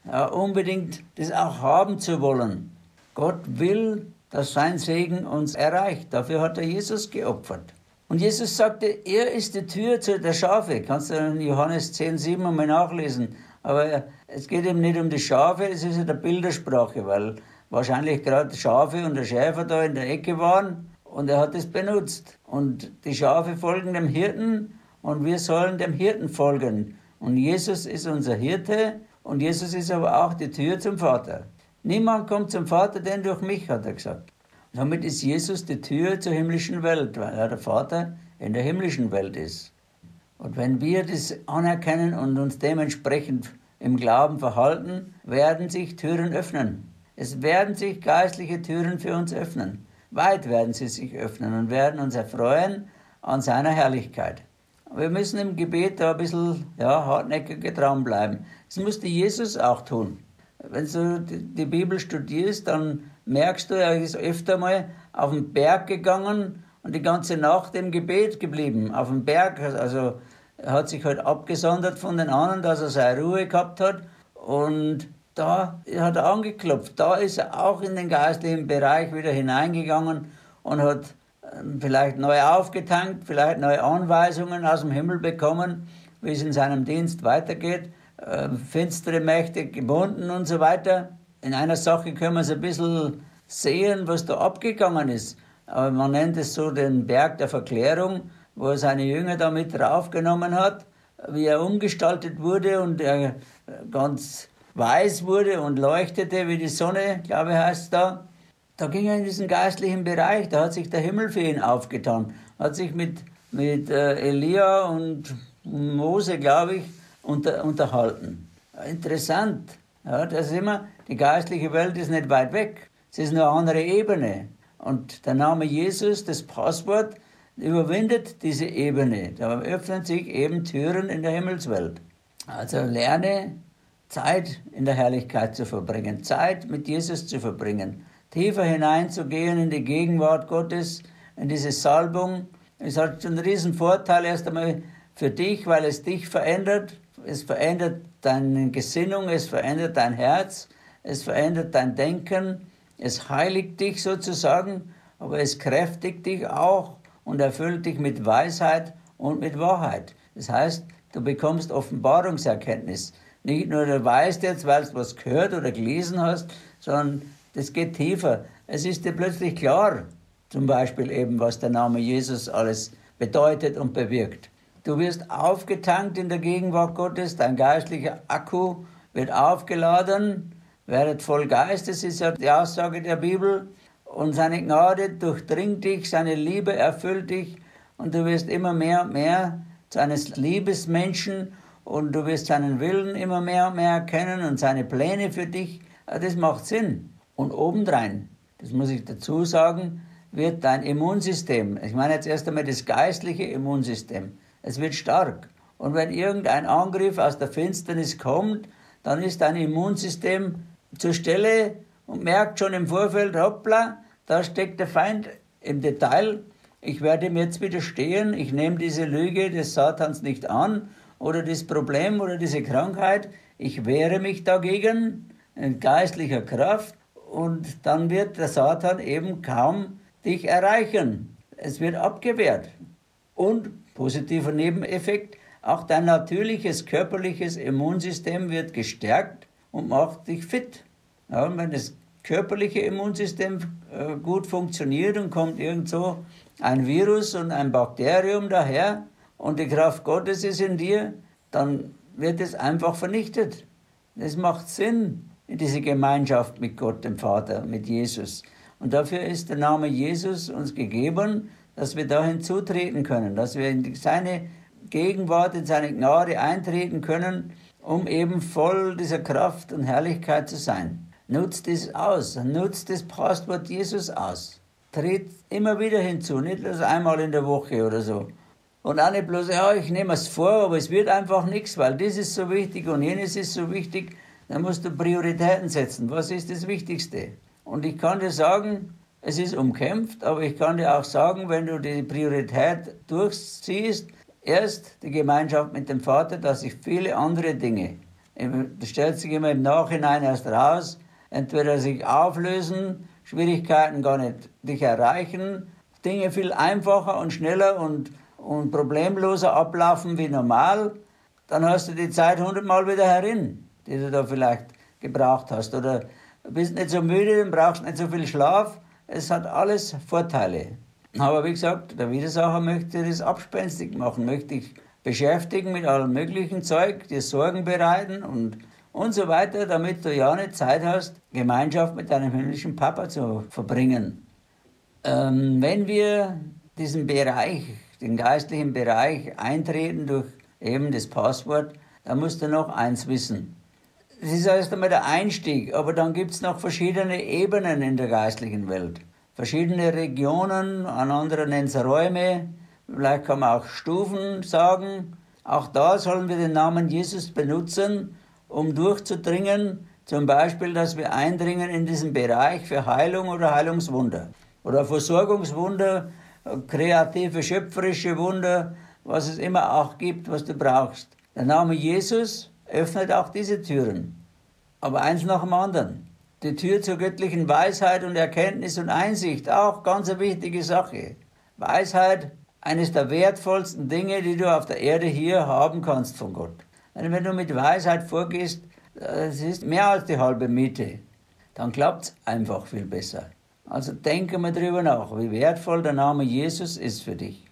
ja, unbedingt das auch haben zu wollen. Gott will, dass sein Segen uns erreicht. Dafür hat er Jesus geopfert. Und Jesus sagte, er ist die Tür zu der Schafe. Kannst du in Johannes zehn, sieben einmal nachlesen. Aber es geht eben nicht um die Schafe, es ist ja der Bildersprache, weil wahrscheinlich gerade Schafe und der Schäfer da in der Ecke waren und er hat es benutzt. Und die Schafe folgen dem Hirten und wir sollen dem Hirten folgen. Und Jesus ist unser Hirte und Jesus ist aber auch die Tür zum Vater. Niemand kommt zum Vater, denn durch mich, hat er gesagt. Damit ist Jesus die Tür zur himmlischen Welt, weil er der Vater in der himmlischen Welt ist. Und wenn wir das anerkennen und uns dementsprechend im Glauben verhalten, werden sich Türen öffnen. Es werden sich geistliche Türen für uns öffnen. Weit werden sie sich öffnen und werden uns erfreuen an seiner Herrlichkeit. Wir müssen im Gebet da ein bisschen ja, hartnäckiger dranbleiben. Das musste Jesus auch tun. Wenn du die Bibel studierst, dann merkst du, er ist öfter mal auf den Berg gegangen und die ganze Nacht im Gebet geblieben. Auf dem Berg, also er hat sich halt abgesondert von den anderen, dass er seine Ruhe gehabt hat. Und da hat er angeklopft. Da ist er auch in den geistlichen Bereich wieder hineingegangen und hat vielleicht neu aufgetankt, vielleicht neue Anweisungen aus dem Himmel bekommen, wie es in seinem Dienst weitergeht. Äh, finstere Mächte gebunden und so weiter. In einer Sache können wir es ein bisschen sehen, was da abgegangen ist. Aber man nennt es so den Berg der Verklärung, wo er seine Jünger da mit draufgenommen hat, wie er umgestaltet wurde und er ganz weiß wurde und leuchtete wie die Sonne, glaube ich, heißt es da. Da ging er in diesen geistlichen Bereich, da hat sich der Himmel für ihn aufgetan, hat sich mit, mit äh, Elia und Mose, glaube ich, unter, unterhalten. Interessant, ja, das ist immer, die geistliche Welt ist nicht weit weg, es ist eine andere Ebene. Und der Name Jesus, das Passwort, überwindet diese Ebene. Da öffnen sich eben Türen in der Himmelswelt. Also lerne, Zeit in der Herrlichkeit zu verbringen, Zeit mit Jesus zu verbringen, tiefer hineinzugehen in die Gegenwart Gottes, in diese Salbung. Es hat schon einen riesen Vorteil erst einmal für dich, weil es dich verändert. Es verändert deine Gesinnung, es verändert dein Herz, es verändert dein Denken, es heiligt dich sozusagen, aber es kräftigt dich auch und erfüllt dich mit Weisheit und mit Wahrheit. Das heißt, du bekommst Offenbarungserkenntnis. Nicht nur du weißt jetzt, weil du was gehört oder gelesen hast, sondern das geht tiefer. Es ist dir plötzlich klar, zum Beispiel eben, was der Name Jesus alles bedeutet und bewirkt. Du wirst aufgetankt in der Gegenwart Gottes, dein geistlicher Akku wird aufgeladen, werdet voll Geistes, ist ja die Aussage der Bibel. Und seine Gnade durchdringt dich, seine Liebe erfüllt dich und du wirst immer mehr und mehr zu eines Liebesmenschen und du wirst seinen Willen immer mehr und mehr erkennen und seine Pläne für dich. Das macht Sinn. Und obendrein, das muss ich dazu sagen, wird dein Immunsystem, ich meine jetzt erst einmal das geistliche Immunsystem, es wird stark. Und wenn irgendein Angriff aus der Finsternis kommt, dann ist dein Immunsystem zur Stelle und merkt schon im Vorfeld, hoppla, da steckt der Feind im Detail. Ich werde ihm jetzt widerstehen, ich nehme diese Lüge des Satans nicht an oder das Problem oder diese Krankheit. Ich wehre mich dagegen in geistlicher Kraft und dann wird der Satan eben kaum dich erreichen. Es wird abgewehrt. Und positiver Nebeneffekt, auch dein natürliches körperliches Immunsystem wird gestärkt und macht dich fit. Ja, und wenn das körperliche Immunsystem äh, gut funktioniert und kommt irgend so ein Virus und ein Bakterium daher und die Kraft Gottes ist in dir, dann wird es einfach vernichtet. Das macht Sinn in diese Gemeinschaft mit Gott, dem Vater, mit Jesus. Und dafür ist der Name Jesus uns gegeben, dass wir da hinzutreten können, dass wir in seine Gegenwart, in seine Gnade eintreten können, um eben voll dieser Kraft und Herrlichkeit zu sein. Nutzt es aus, nutzt das Passwort Jesus aus. Tritt immer wieder hinzu, nicht bloß einmal in der Woche oder so. Und auch nicht bloß, ja, ich nehme es vor, aber es wird einfach nichts, weil das ist so wichtig und jenes ist so wichtig. Dann musst du Prioritäten setzen. Was ist das Wichtigste? Und ich kann dir sagen, es ist umkämpft, aber ich kann dir auch sagen, wenn du die Priorität durchziehst, erst die Gemeinschaft mit dem Vater, dass sich viele andere Dinge Das stellt sich immer im Nachhinein erst raus. Entweder sich auflösen, Schwierigkeiten gar nicht dich erreichen, Dinge viel einfacher und schneller und, und problemloser ablaufen wie normal. Dann hast du die Zeit hundertmal wieder herin, die du da vielleicht gebraucht hast. Oder du bist nicht so müde, dann brauchst nicht so viel Schlaf. Es hat alles Vorteile. Aber wie gesagt, der Widersacher möchte das abspenstig machen, möchte dich beschäftigen mit allem möglichen Zeug, dir Sorgen bereiten und, und so weiter, damit du ja nicht Zeit hast, Gemeinschaft mit deinem himmlischen Papa zu verbringen. Ähm, wenn wir diesen Bereich, den geistlichen Bereich eintreten durch eben das Passwort, dann musst du noch eins wissen. Das ist erst einmal der Einstieg, aber dann gibt es noch verschiedene Ebenen in der geistlichen Welt. Verschiedene Regionen, an anderen nennen es Räume, vielleicht kann man auch Stufen sagen. Auch da sollen wir den Namen Jesus benutzen, um durchzudringen, zum Beispiel, dass wir eindringen in diesen Bereich für Heilung oder Heilungswunder oder Versorgungswunder, kreative, schöpferische Wunder, was es immer auch gibt, was du brauchst. Der Name Jesus öffnet auch diese Türen, aber eins nach dem anderen. Die Tür zur göttlichen Weisheit und Erkenntnis und Einsicht, auch ganz eine wichtige Sache. Weisheit, eines der wertvollsten Dinge, die du auf der Erde hier haben kannst von Gott. Wenn du mit Weisheit vorgehst, das ist mehr als die halbe Miete, dann klappt es einfach viel besser. Also denke mal drüber nach, wie wertvoll der Name Jesus ist für dich.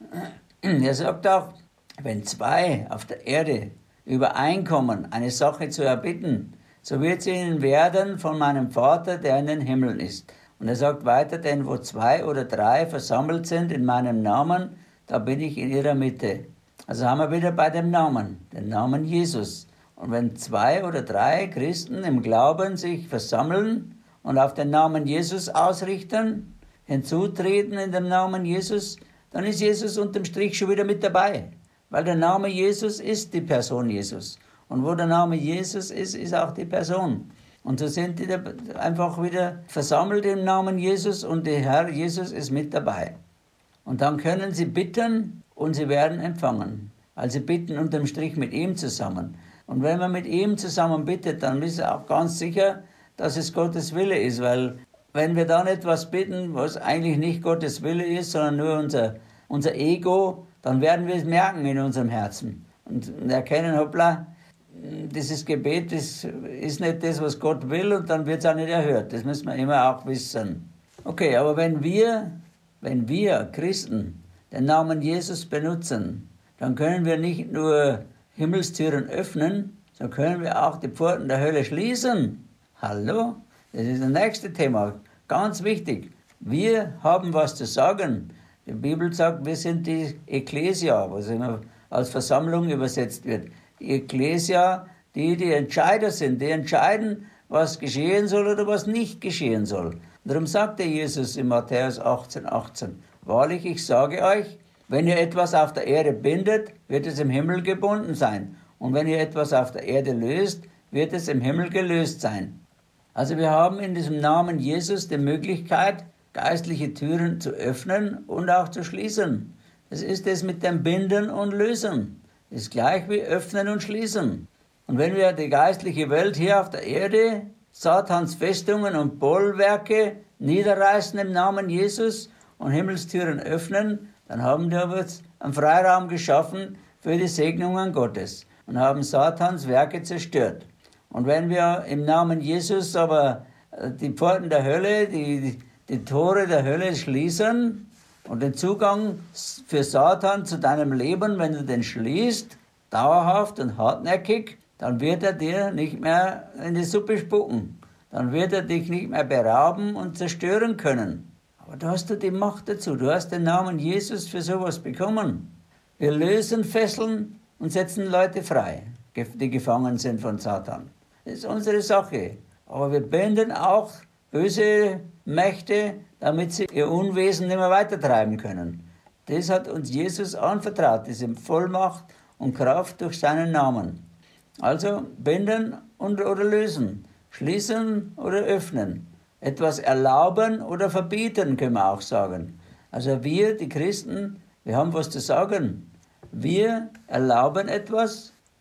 Er sagt auch, wenn zwei auf der Erde übereinkommen, eine Sache zu erbitten, so wird sie ihnen werden von meinem Vater, der in den Himmeln ist. Und er sagt weiter, denn wo zwei oder drei versammelt sind in meinem Namen, da bin ich in ihrer Mitte. Also haben wir wieder bei dem Namen, den Namen Jesus. Und wenn zwei oder drei Christen im Glauben sich versammeln und auf den Namen Jesus ausrichten, hinzutreten in dem Namen Jesus, dann ist Jesus unterm Strich schon wieder mit dabei. Weil der Name Jesus ist die Person Jesus. Und wo der Name Jesus ist, ist auch die Person. Und so sind die einfach wieder versammelt im Namen Jesus und der Herr Jesus ist mit dabei. Und dann können sie bitten und sie werden empfangen. Also bitten unterm Strich mit ihm zusammen. Und wenn man mit ihm zusammen bittet, dann ist er auch ganz sicher, dass es Gottes Wille ist. Weil wenn wir dann etwas bitten, was eigentlich nicht Gottes Wille ist, sondern nur unser, unser Ego, dann werden wir es merken in unserem Herzen. Und erkennen, hoppla, dieses Gebet das ist nicht das, was Gott will und dann wird es auch nicht erhört. Das müssen wir immer auch wissen. Okay, aber wenn wir, wenn wir Christen den Namen Jesus benutzen, dann können wir nicht nur Himmelstüren öffnen, sondern können wir auch die Pforten der Hölle schließen. Hallo? Das ist das nächste Thema. Ganz wichtig. Wir haben was zu sagen. Die Bibel sagt, wir sind die Ekklesia, was immer als Versammlung übersetzt wird. Die Ekklesia, die die Entscheider sind, die entscheiden, was geschehen soll oder was nicht geschehen soll. Darum sagte Jesus in Matthäus achtzehn, achtzehn, wahrlich, ich sage euch, wenn ihr etwas auf der Erde bindet, wird es im Himmel gebunden sein. Und wenn ihr etwas auf der Erde löst, wird es im Himmel gelöst sein. Also wir haben in diesem Namen Jesus die Möglichkeit, geistliche Türen zu öffnen und auch zu schließen. Das ist es mit dem Binden und Lösen. Das ist gleich wie öffnen und schließen. Und wenn wir die geistliche Welt hier auf der Erde, Satans Festungen und Bollwerke niederreißen im Namen Jesus und Himmelstüren öffnen, dann haben wir jetzt einen Freiraum geschaffen für die Segnungen Gottes und haben Satans Werke zerstört. Und wenn wir im Namen Jesus aber die Pforten der Hölle, die, die Tore der Hölle schließen und den Zugang für Satan zu deinem Leben, wenn du den schließt, dauerhaft und hartnäckig, dann wird er dir nicht mehr in die Suppe spucken. Dann wird er dich nicht mehr berauben und zerstören können. Aber da hast du die Macht dazu. Du hast den Namen Jesus für sowas bekommen. Wir lösen Fesseln und setzen Leute frei, die gefangen sind von Satan. Das ist unsere Sache. Aber wir binden auch böse Mächte, damit sie ihr Unwesen nicht mehr weitertreiben können. Das hat uns Jesus anvertraut, diese Vollmacht und Kraft durch seinen Namen. Also binden und oder lösen, schließen oder öffnen, etwas erlauben oder verbieten, können wir auch sagen. Also wir, die Christen, wir haben was zu sagen. Wir erlauben etwas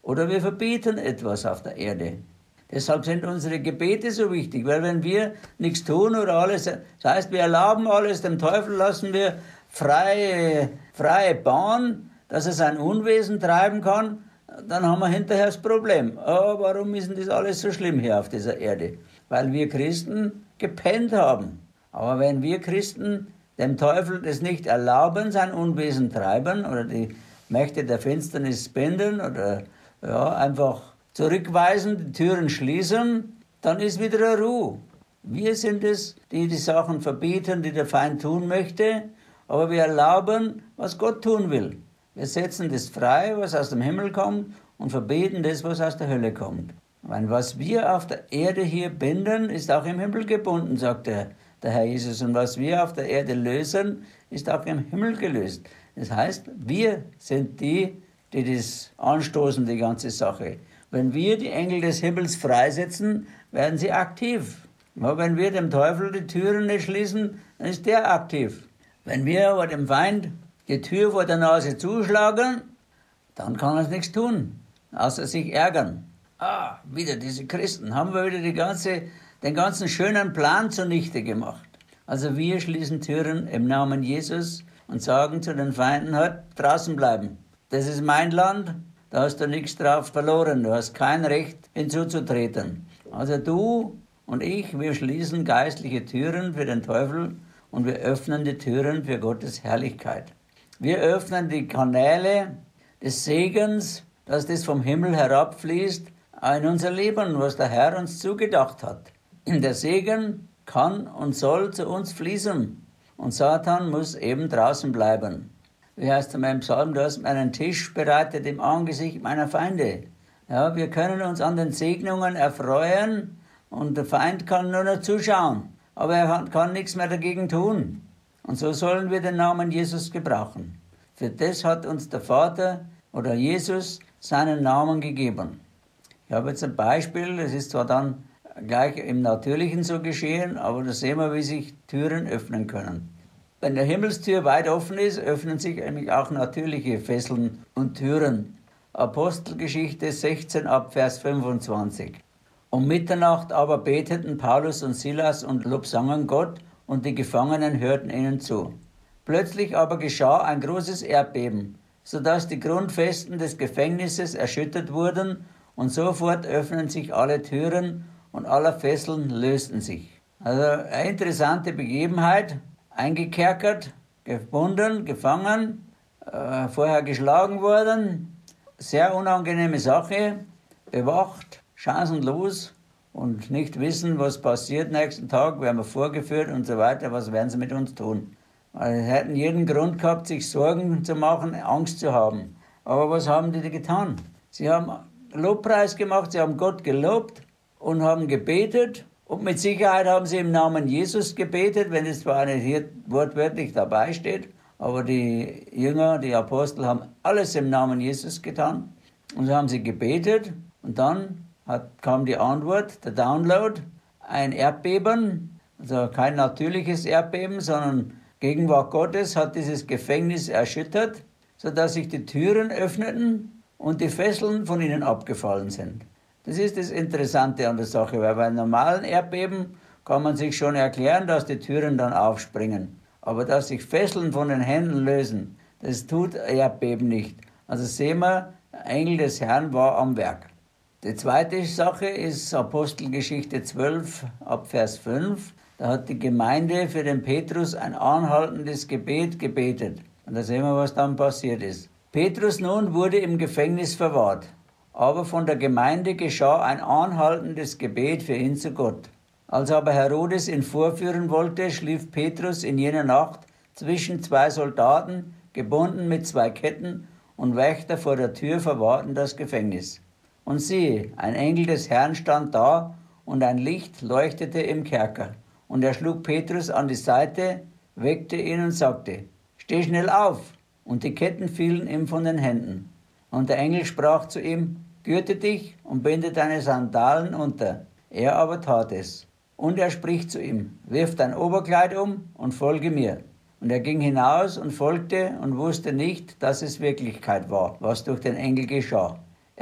oder wir verbieten etwas auf der Erde. Deshalb sind unsere Gebete so wichtig, weil wenn wir nichts tun oder alles, das heißt, wir erlauben alles, dem Teufel lassen wir freie, freie Bahn, dass er sein Unwesen treiben kann, dann haben wir hinterher das Problem. Oh, warum ist denn das alles so schlimm hier auf dieser Erde? Weil wir Christen gepennt haben. Aber wenn wir Christen dem Teufel das nicht erlauben, sein Unwesen treiben oder die Mächte der Finsternis binden oder ja, einfach zurückweisen, die Türen schließen, dann ist wieder eine Ruhe. Wir sind es, die die Sachen verbieten, die der Feind tun möchte, aber wir erlauben, was Gott tun will. Wir setzen das frei, was aus dem Himmel kommt, und verbieten das, was aus der Hölle kommt. Weil was wir auf der Erde hier binden, ist auch im Himmel gebunden, sagt der, der Herr Jesus. Und was wir auf der Erde lösen, ist auch im Himmel gelöst. Das heißt, wir sind die, die das anstoßen, die ganze Sache. Wenn wir die Engel des Himmels freisetzen, werden sie aktiv. Aber wenn wir dem Teufel die Türen nicht schließen, dann ist der aktiv. Wenn wir aber dem Feind die Tür vor der Nase zuschlagen, dann kann er nichts tun, außer sich ärgern. Ah, wieder diese Christen, haben wir wieder die ganze, den ganzen schönen Plan zunichte gemacht. Also wir schließen Türen im Namen Jesus und sagen zu den Feinden, halt, draußen bleiben. Das ist mein Land, da hast du nichts drauf verloren, du hast kein Recht hinzuzutreten. Also du und ich, wir schließen geistliche Türen für den Teufel und wir öffnen die Türen für Gottes Herrlichkeit. Wir öffnen die Kanäle des Segens, dass das vom Himmel herabfließt in unser Leben, was der Herr uns zugedacht hat. Der Segen kann und soll zu uns fließen und Satan muss eben draußen bleiben. Wie heißt es in meinem Psalm, du hast mir einen Tisch bereitet im Angesicht meiner Feinde. Ja, wir können uns an den Segnungen erfreuen und der Feind kann nur noch zuschauen, aber er kann nichts mehr dagegen tun. Und so sollen wir den Namen Jesus gebrauchen. Für das hat uns der Vater oder Jesus seinen Namen gegeben. Ich habe jetzt ein Beispiel, das ist zwar dann gleich im Natürlichen so geschehen, aber da sehen wir, wie sich Türen öffnen können. Wenn der Himmelstür weit offen ist, öffnen sich eigentlich auch natürliche Fesseln und Türen. Apostelgeschichte sechzehn ab Vers fünfundzwanzig. Um Mitternacht aber beteten Paulus und Silas und lobsangen Gott, und die Gefangenen hörten ihnen zu. Plötzlich aber geschah ein großes Erdbeben, sodass die Grundfesten des Gefängnisses erschüttert wurden, und sofort öffnen sich alle Türen und alle Fesseln lösten sich. Also eine interessante Begebenheit, eingekerkert, gebunden, gefangen, äh, vorher geschlagen worden, sehr unangenehme Sache, bewacht, chancenlos und nicht wissen, was passiert nächsten Tag, werden wir vorgeführt und so weiter, was werden sie mit uns tun. Also sie hätten jeden Grund gehabt, sich Sorgen zu machen, Angst zu haben. Aber was haben die getan? Sie haben Lobpreis gemacht, sie haben Gott gelobt und haben gebetet. Und mit Sicherheit haben sie im Namen Jesus gebetet, wenn es zwar nicht hier wortwörtlich dabei steht. Aber die Jünger, die Apostel haben alles im Namen Jesus getan. Und so haben sie gebetet. Und dann hat, kam die Antwort, der Download, ein Erdbeben. Also kein natürliches Erdbeben, sondern Gegenwart Gottes hat dieses Gefängnis erschüttert, sodass sich die Türen öffneten und die Fesseln von ihnen abgefallen sind. Das ist das Interessante an der Sache, weil bei einem normalen Erdbeben kann man sich schon erklären, dass die Türen dann aufspringen. Aber dass sich Fesseln von den Händen lösen, das tut Erdbeben nicht. Also sehen wir, der Engel des Herrn war am Werk. Die zweite Sache ist Apostelgeschichte zwölf ab Vers fünf. Da hat die Gemeinde für den Petrus ein anhaltendes Gebet gebetet. Und da sehen wir, was dann passiert ist. Petrus nun wurde im Gefängnis verwahrt. Aber von der Gemeinde geschah ein anhaltendes Gebet für ihn zu Gott. Als aber Herodes ihn vorführen wollte, schlief Petrus in jener Nacht zwischen zwei Soldaten, gebunden mit zwei Ketten, und Wächter vor der Tür verwahrten das Gefängnis. Und siehe, ein Engel des Herrn stand da, und ein Licht leuchtete im Kerker. Und er schlug Petrus an die Seite, weckte ihn und sagte, steh schnell auf. Und die Ketten fielen ihm von den Händen. Und der Engel sprach zu ihm, gürte dich und binde deine Sandalen unter. Er aber tat es. Und er spricht zu ihm, wirf dein Oberkleid um und folge mir. Und er ging hinaus und folgte und wusste nicht, dass es Wirklichkeit war, was durch den Engel geschah.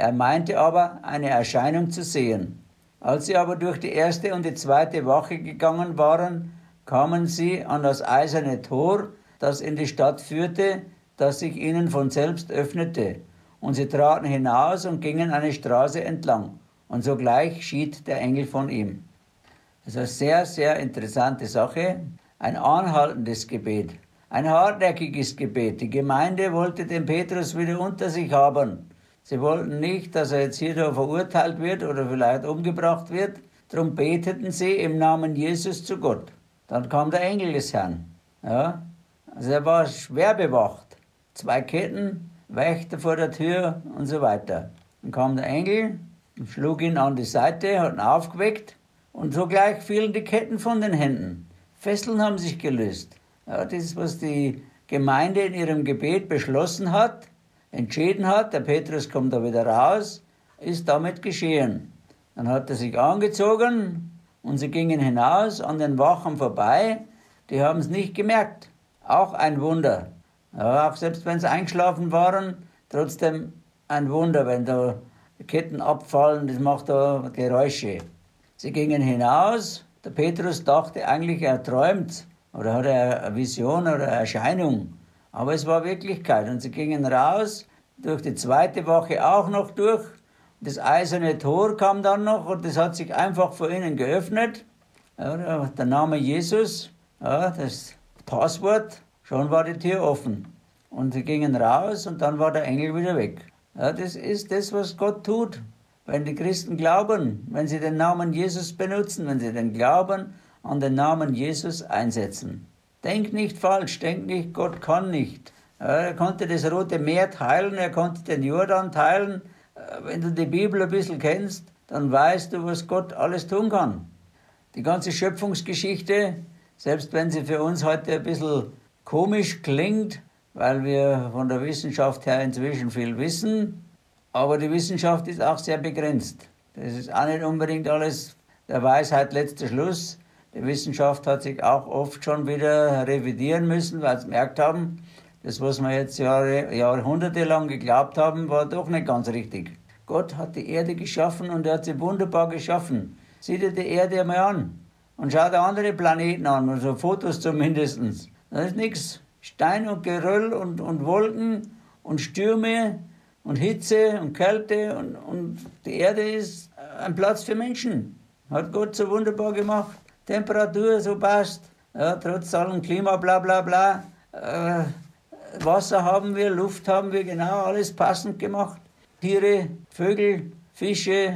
Er meinte aber, eine Erscheinung zu sehen. Als sie aber durch die erste und die zweite Wache gegangen waren, kamen sie an das eiserne Tor, das in die Stadt führte, das sich ihnen von selbst öffnete. Und sie traten hinaus und gingen eine Straße entlang. Und sogleich schied der Engel von ihm. Das ist eine sehr, sehr interessante Sache. Ein anhaltendes Gebet, ein hartnäckiges Gebet. Die Gemeinde wollte den Petrus wieder unter sich haben. Sie wollten nicht, dass er jetzt hier verurteilt wird oder vielleicht umgebracht wird. Darum beteten sie im Namen Jesus zu Gott. Dann kam der Engel des Herrn. Ja? Also er war schwer bewacht. Zwei Ketten, Wächter vor der Tür und so weiter. Dann kam der Engel, schlug ihn an die Seite, hat ihn aufgeweckt und sogleich fielen die Ketten von den Händen. Fesseln haben sich gelöst. Ja, das ist, was die Gemeinde in ihrem Gebet beschlossen hat, entschieden hat. Der Petrus kommt da wieder raus, ist damit geschehen. Dann hat er sich angezogen und sie gingen hinaus an den Wachen vorbei. Die haben es nicht gemerkt. Auch ein Wunder. Ja, auch selbst wenn sie eingeschlafen waren, trotzdem ein Wunder, wenn da Ketten abfallen, das macht da Geräusche. Sie gingen hinaus. Der Petrus dachte eigentlich, er träumt oder hat eine Vision oder eine Erscheinung. Aber es war Wirklichkeit. Und sie gingen raus, durch die zweite Wache auch noch durch. Das eiserne Tor kam dann noch und das hat sich einfach vor ihnen geöffnet. Ja, der Name Jesus, ja, das Passwort, schon war die Tür offen. Und sie gingen raus und dann war der Engel wieder weg. Ja, das ist das, was Gott tut. Wenn die Christen glauben, wenn sie den Namen Jesus benutzen, wenn sie den Glauben an den Namen Jesus einsetzen. Denk nicht falsch, denk nicht, Gott kann nicht. Er konnte das Rote Meer teilen, er konnte den Jordan teilen. Wenn du die Bibel ein bisschen kennst, dann weißt du, was Gott alles tun kann. Die ganze Schöpfungsgeschichte, selbst wenn sie für uns heute ein bisschen komisch klingt, weil wir von der Wissenschaft her inzwischen viel wissen, aber die Wissenschaft ist auch sehr begrenzt. Das ist auch nicht unbedingt alles der Weisheit letzter Schluss. Die Wissenschaft hat sich auch oft schon wieder revidieren müssen, weil sie gemerkt haben, das, was wir jetzt Jahre, Jahrhunderte lang geglaubt haben, war doch nicht ganz richtig. Gott hat die Erde geschaffen und er hat sie wunderbar geschaffen. Sieh dir die Erde einmal an und schau dir andere Planeten an, also Fotos zumindest. Da ist nichts. Stein und Geröll und, und Wolken und Stürme und Hitze und Kälte und, und die Erde ist ein Platz für Menschen. Hat Gott so wunderbar gemacht. Temperatur so passt, ja, trotz allem Klima, bla bla bla. Äh, Wasser haben wir, Luft haben wir, genau, alles passend gemacht. Tiere, Vögel, Fische,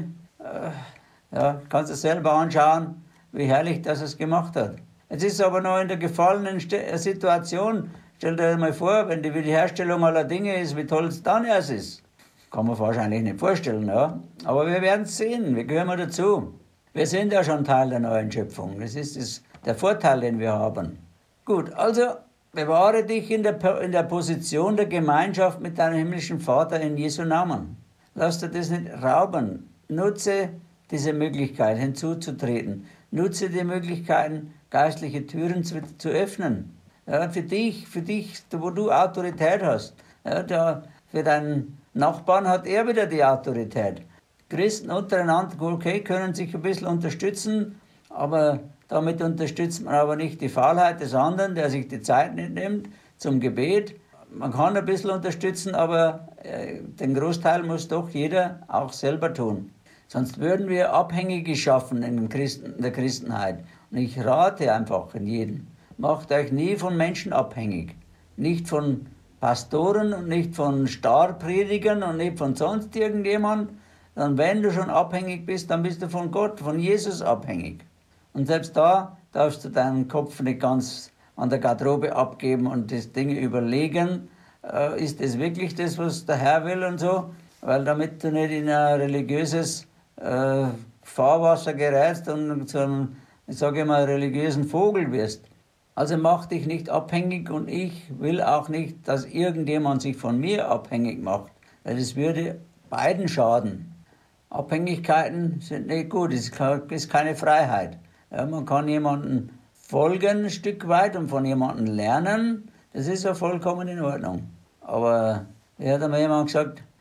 äh, ja, kannst du selber anschauen, wie herrlich das es gemacht hat. Jetzt ist es aber noch in der gefallenen Situation. Stell dir mal vor, wenn die Wiederherstellung aller Dinge ist, wie toll es dann erst ist. Kann man wahrscheinlich nicht vorstellen, ja. Aber wir werden es sehen, wir gehören mal dazu. Wir sind ja schon Teil der neuen Schöpfung. Das ist das, der Vorteil, den wir haben. Gut, also bewahre dich in der, in der Position der Gemeinschaft mit deinem himmlischen Vater in Jesu Namen. Lass dir das nicht rauben. Nutze diese Möglichkeit, hinzuzutreten. Nutze die Möglichkeiten, geistliche Türen zu, zu öffnen. Ja, für dich, für dich, wo du Autorität hast. Ja, da, für deinen Nachbarn hat er wieder die Autorität. Christen untereinander, okay, können sich ein bisschen unterstützen, aber damit unterstützt man aber nicht die Faulheit des anderen, der sich die Zeit nicht nimmt zum Gebet. Man kann ein bisschen unterstützen, aber äh, den Großteil muss doch jeder auch selber tun. Sonst würden wir Abhängige schaffen in, den Christen, in der Christenheit. Und ich rate einfach in jedem, macht euch nie von Menschen abhängig. Nicht von Pastoren und nicht von Starpredigern und nicht von sonst irgendjemand. Dann, wenn du schon abhängig bist, dann bist du von Gott, von Jesus abhängig. Und selbst da darfst du deinen Kopf nicht ganz an der Garderobe abgeben und das Ding überlegen, äh, ist das wirklich das, was der Herr will und so, weil damit du nicht in ein religiöses äh, Fahrwasser gerätst und zu einem, ich sage immer, religiösen Vogel wirst. Also mach dich nicht abhängig und ich will auch nicht, dass irgendjemand sich von mir abhängig macht, weil das würde beiden schaden. Abhängigkeiten sind nicht gut, es ist keine Freiheit. Ja, man kann jemandem folgen ein Stück weit und von jemandem lernen, das ist ja vollkommen in Ordnung. Aber wie hat einmal jemand gesagt,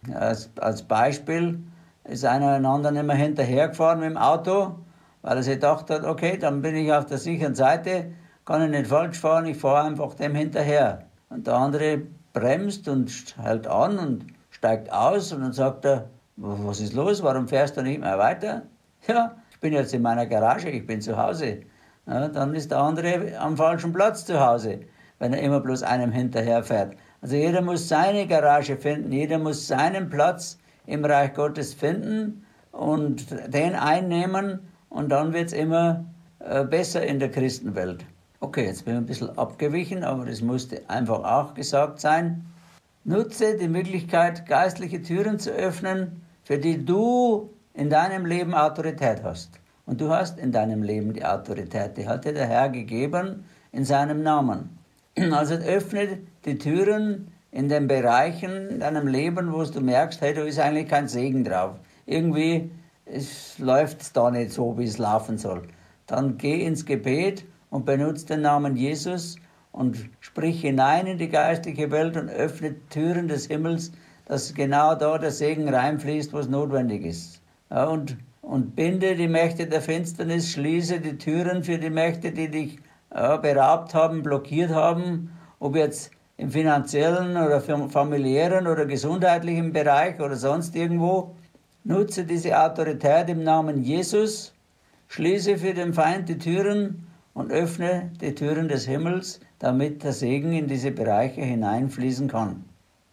Als, als Beispiel ist einer einander nicht mehr hinterhergefahren mit dem Auto, weil er sich gedacht hat, okay, dann bin ich auf der sicheren Seite, kann ich nicht falsch fahren, ich fahre einfach dem hinterher. Und der andere bremst und hält an und steigt aus und dann sagt er, was ist los, warum fährst du nicht mehr weiter? Ja, ich bin jetzt in meiner Garage, ich bin zu Hause. Ja, dann ist der andere am falschen Platz zu Hause, wenn er immer bloß einem hinterherfährt. Also jeder muss seine Garage finden, jeder muss seinen Platz im Reich Gottes finden und den einnehmen und dann wird es immer äh, besser in der Christenwelt. Okay, jetzt bin ich ein bisschen abgewichen, aber das musste einfach auch gesagt sein. Nutze die Möglichkeit, geistliche Türen zu öffnen, für die du in deinem Leben Autorität hast. Und du hast in deinem Leben die Autorität, die hat dir der Herr gegeben in seinem Namen. Also öffne die Türen in den Bereichen in deinem Leben, wo du merkst, hey, da ist eigentlich kein Segen drauf. Irgendwie läuft es da nicht so, wie es laufen soll. Dann geh ins Gebet und benutze den Namen Jesus und sprich hinein in die geistliche Welt und öffne Türen des Himmels, dass genau da der Segen reinfließt, was notwendig ist. Ja, und, und binde die Mächte der Finsternis, schließe die Türen für die Mächte, die dich ja, beraubt haben, blockiert haben, ob jetzt im finanziellen oder familiären oder gesundheitlichen Bereich oder sonst irgendwo. Nutze diese Autorität im Namen Jesus, schließe für den Feind die Türen und öffne die Türen des Himmels, damit der Segen in diese Bereiche hineinfließen kann.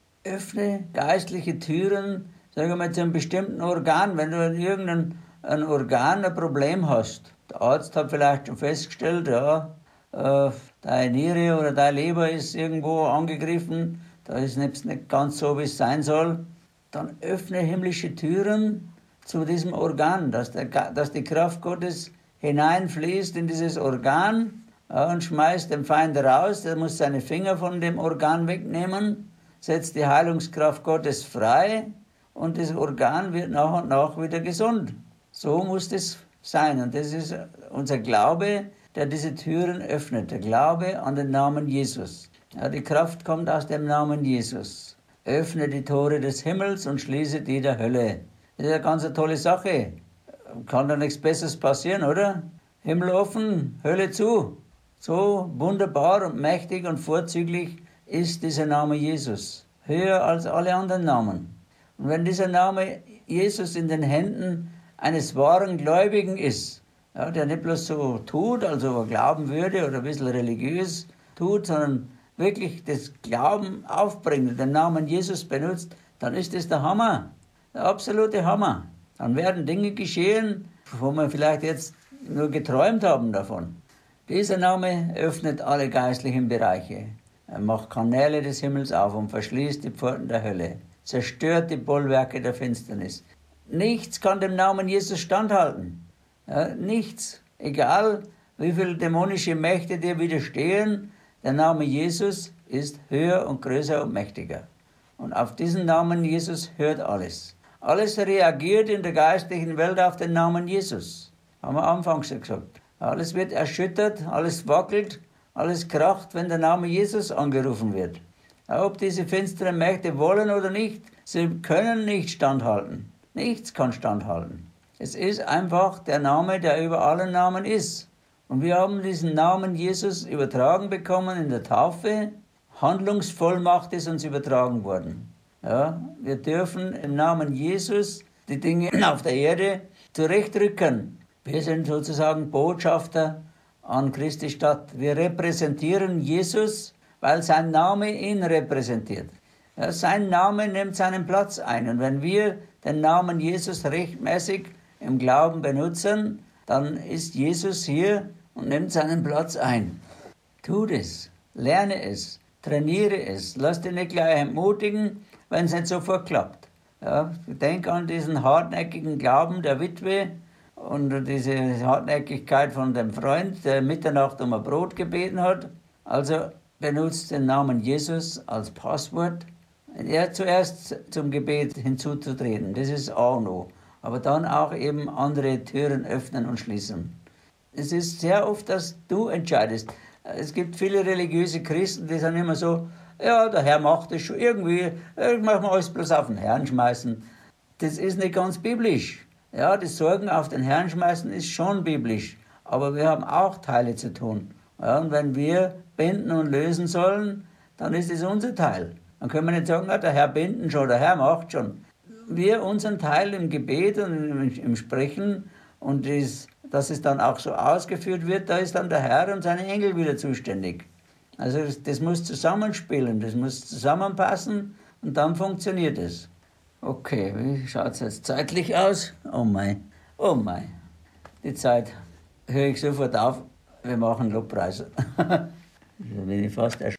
Öffne geistliche Türen, sagen wir mal, zu einem bestimmten Organ. Wenn du in irgendeinem ein Organ ein Problem hast, der Arzt hat vielleicht schon festgestellt, ja, äh, deine Niere oder deine Leber ist irgendwo angegriffen, da ist es nicht ganz so, wie es sein soll, dann öffne himmlische Türen zu diesem Organ, dass, der, dass die Kraft Gottes hineinfließt in dieses Organ, ja, und schmeißt den Feind raus, der muss seine Finger von dem Organ wegnehmen, setzt die Heilungskraft Gottes frei und das Organ wird nach und nach wieder gesund. So muss das sein und das ist unser Glaube, der diese Türen öffnet, der Glaube an den Namen Jesus. Ja, die Kraft kommt aus dem Namen Jesus. Öffne die Tore des Himmels und schließe die der Hölle. Das ist eine ganz tolle Sache. Kann da nichts Besseres passieren, oder? Himmel offen, Hölle zu. So wunderbar und mächtig und vorzüglich ist dieser Name Jesus. Höher als alle anderen Namen. Und wenn dieser Name Jesus in den Händen eines wahren Gläubigen ist, ja, der nicht bloß so tut, also glauben würde oder ein bisschen religiös tut, sondern wirklich das Glauben aufbringt, den Namen Jesus benutzt, dann ist das der Hammer, der absolute Hammer. Dann werden Dinge geschehen, wo wir vielleicht jetzt nur geträumt haben davon. Dieser Name öffnet alle geistlichen Bereiche. Er macht Kanäle des Himmels auf und verschließt die Pforten der Hölle, zerstört die Bollwerke der Finsternis. Nichts kann dem Namen Jesus standhalten. Ja, nichts. Egal, wie viele dämonische Mächte dir widerstehen, der Name Jesus ist höher und größer und mächtiger. Und auf diesen Namen Jesus hört alles. Alles reagiert in der geistlichen Welt auf den Namen Jesus. Haben wir anfangs schon gesagt. Alles wird erschüttert, alles wackelt, alles kracht, wenn der Name Jesus angerufen wird. Ob diese finsteren Mächte wollen oder nicht, sie können nicht standhalten. Nichts kann standhalten. Es ist einfach der Name, der über allen Namen ist. Und wir haben diesen Namen Jesus übertragen bekommen in der Taufe. Handlungsvollmacht ist uns übertragen worden. Ja, wir dürfen im Namen Jesus die Dinge auf der Erde zurechtrücken. Wir sind sozusagen Botschafter an Christi Stadt. Wir repräsentieren Jesus, weil sein Name ihn repräsentiert. Ja, sein Name nimmt seinen Platz ein. Und wenn wir den Namen Jesus rechtmäßig im Glauben benutzen, dann ist Jesus hier und nimmt seinen Platz ein. Tu es, lerne es, trainiere es. Lass dich nicht gleich entmutigen, wenn es nicht sofort klappt. Ja, denk an diesen hartnäckigen Glauben der Witwe und diese Hartnäckigkeit von dem Freund, der Mitternacht um ein Brot gebeten hat. Also benutzt den Namen Jesus als Passwort. Er zuerst zum Gebet hinzuzutreten, das ist A und O. Aber dann auch eben andere Türen öffnen und schließen. Es ist sehr oft, dass du entscheidest. Es gibt viele religiöse Christen, die sind immer so, ja, der Herr macht es schon irgendwie, äh, machen wir alles bloß auf den Herrn schmeißen. Das ist nicht ganz biblisch. Ja, das Sorgen auf den Herrn schmeißen ist schon biblisch. Aber wir haben auch Teile zu tun. Ja, und wenn wir binden und lösen sollen, dann ist es unser Teil. Dann können wir nicht sagen, ja, der Herr binden schon, der Herr macht schon. Wir unseren Teil im Gebet und im, im Sprechen und das, dass es dann auch so ausgeführt wird, da ist dann der Herr und seine Engel wieder zuständig. Also das, das muss zusammenspielen, das muss zusammenpassen und dann funktioniert es. Okay, wie schaut es jetzt zeitlich aus? Oh mein, oh mein. Die Zeit höre ich sofort auf, wir machen Lobpreis. Da bin ich fast erschrocken.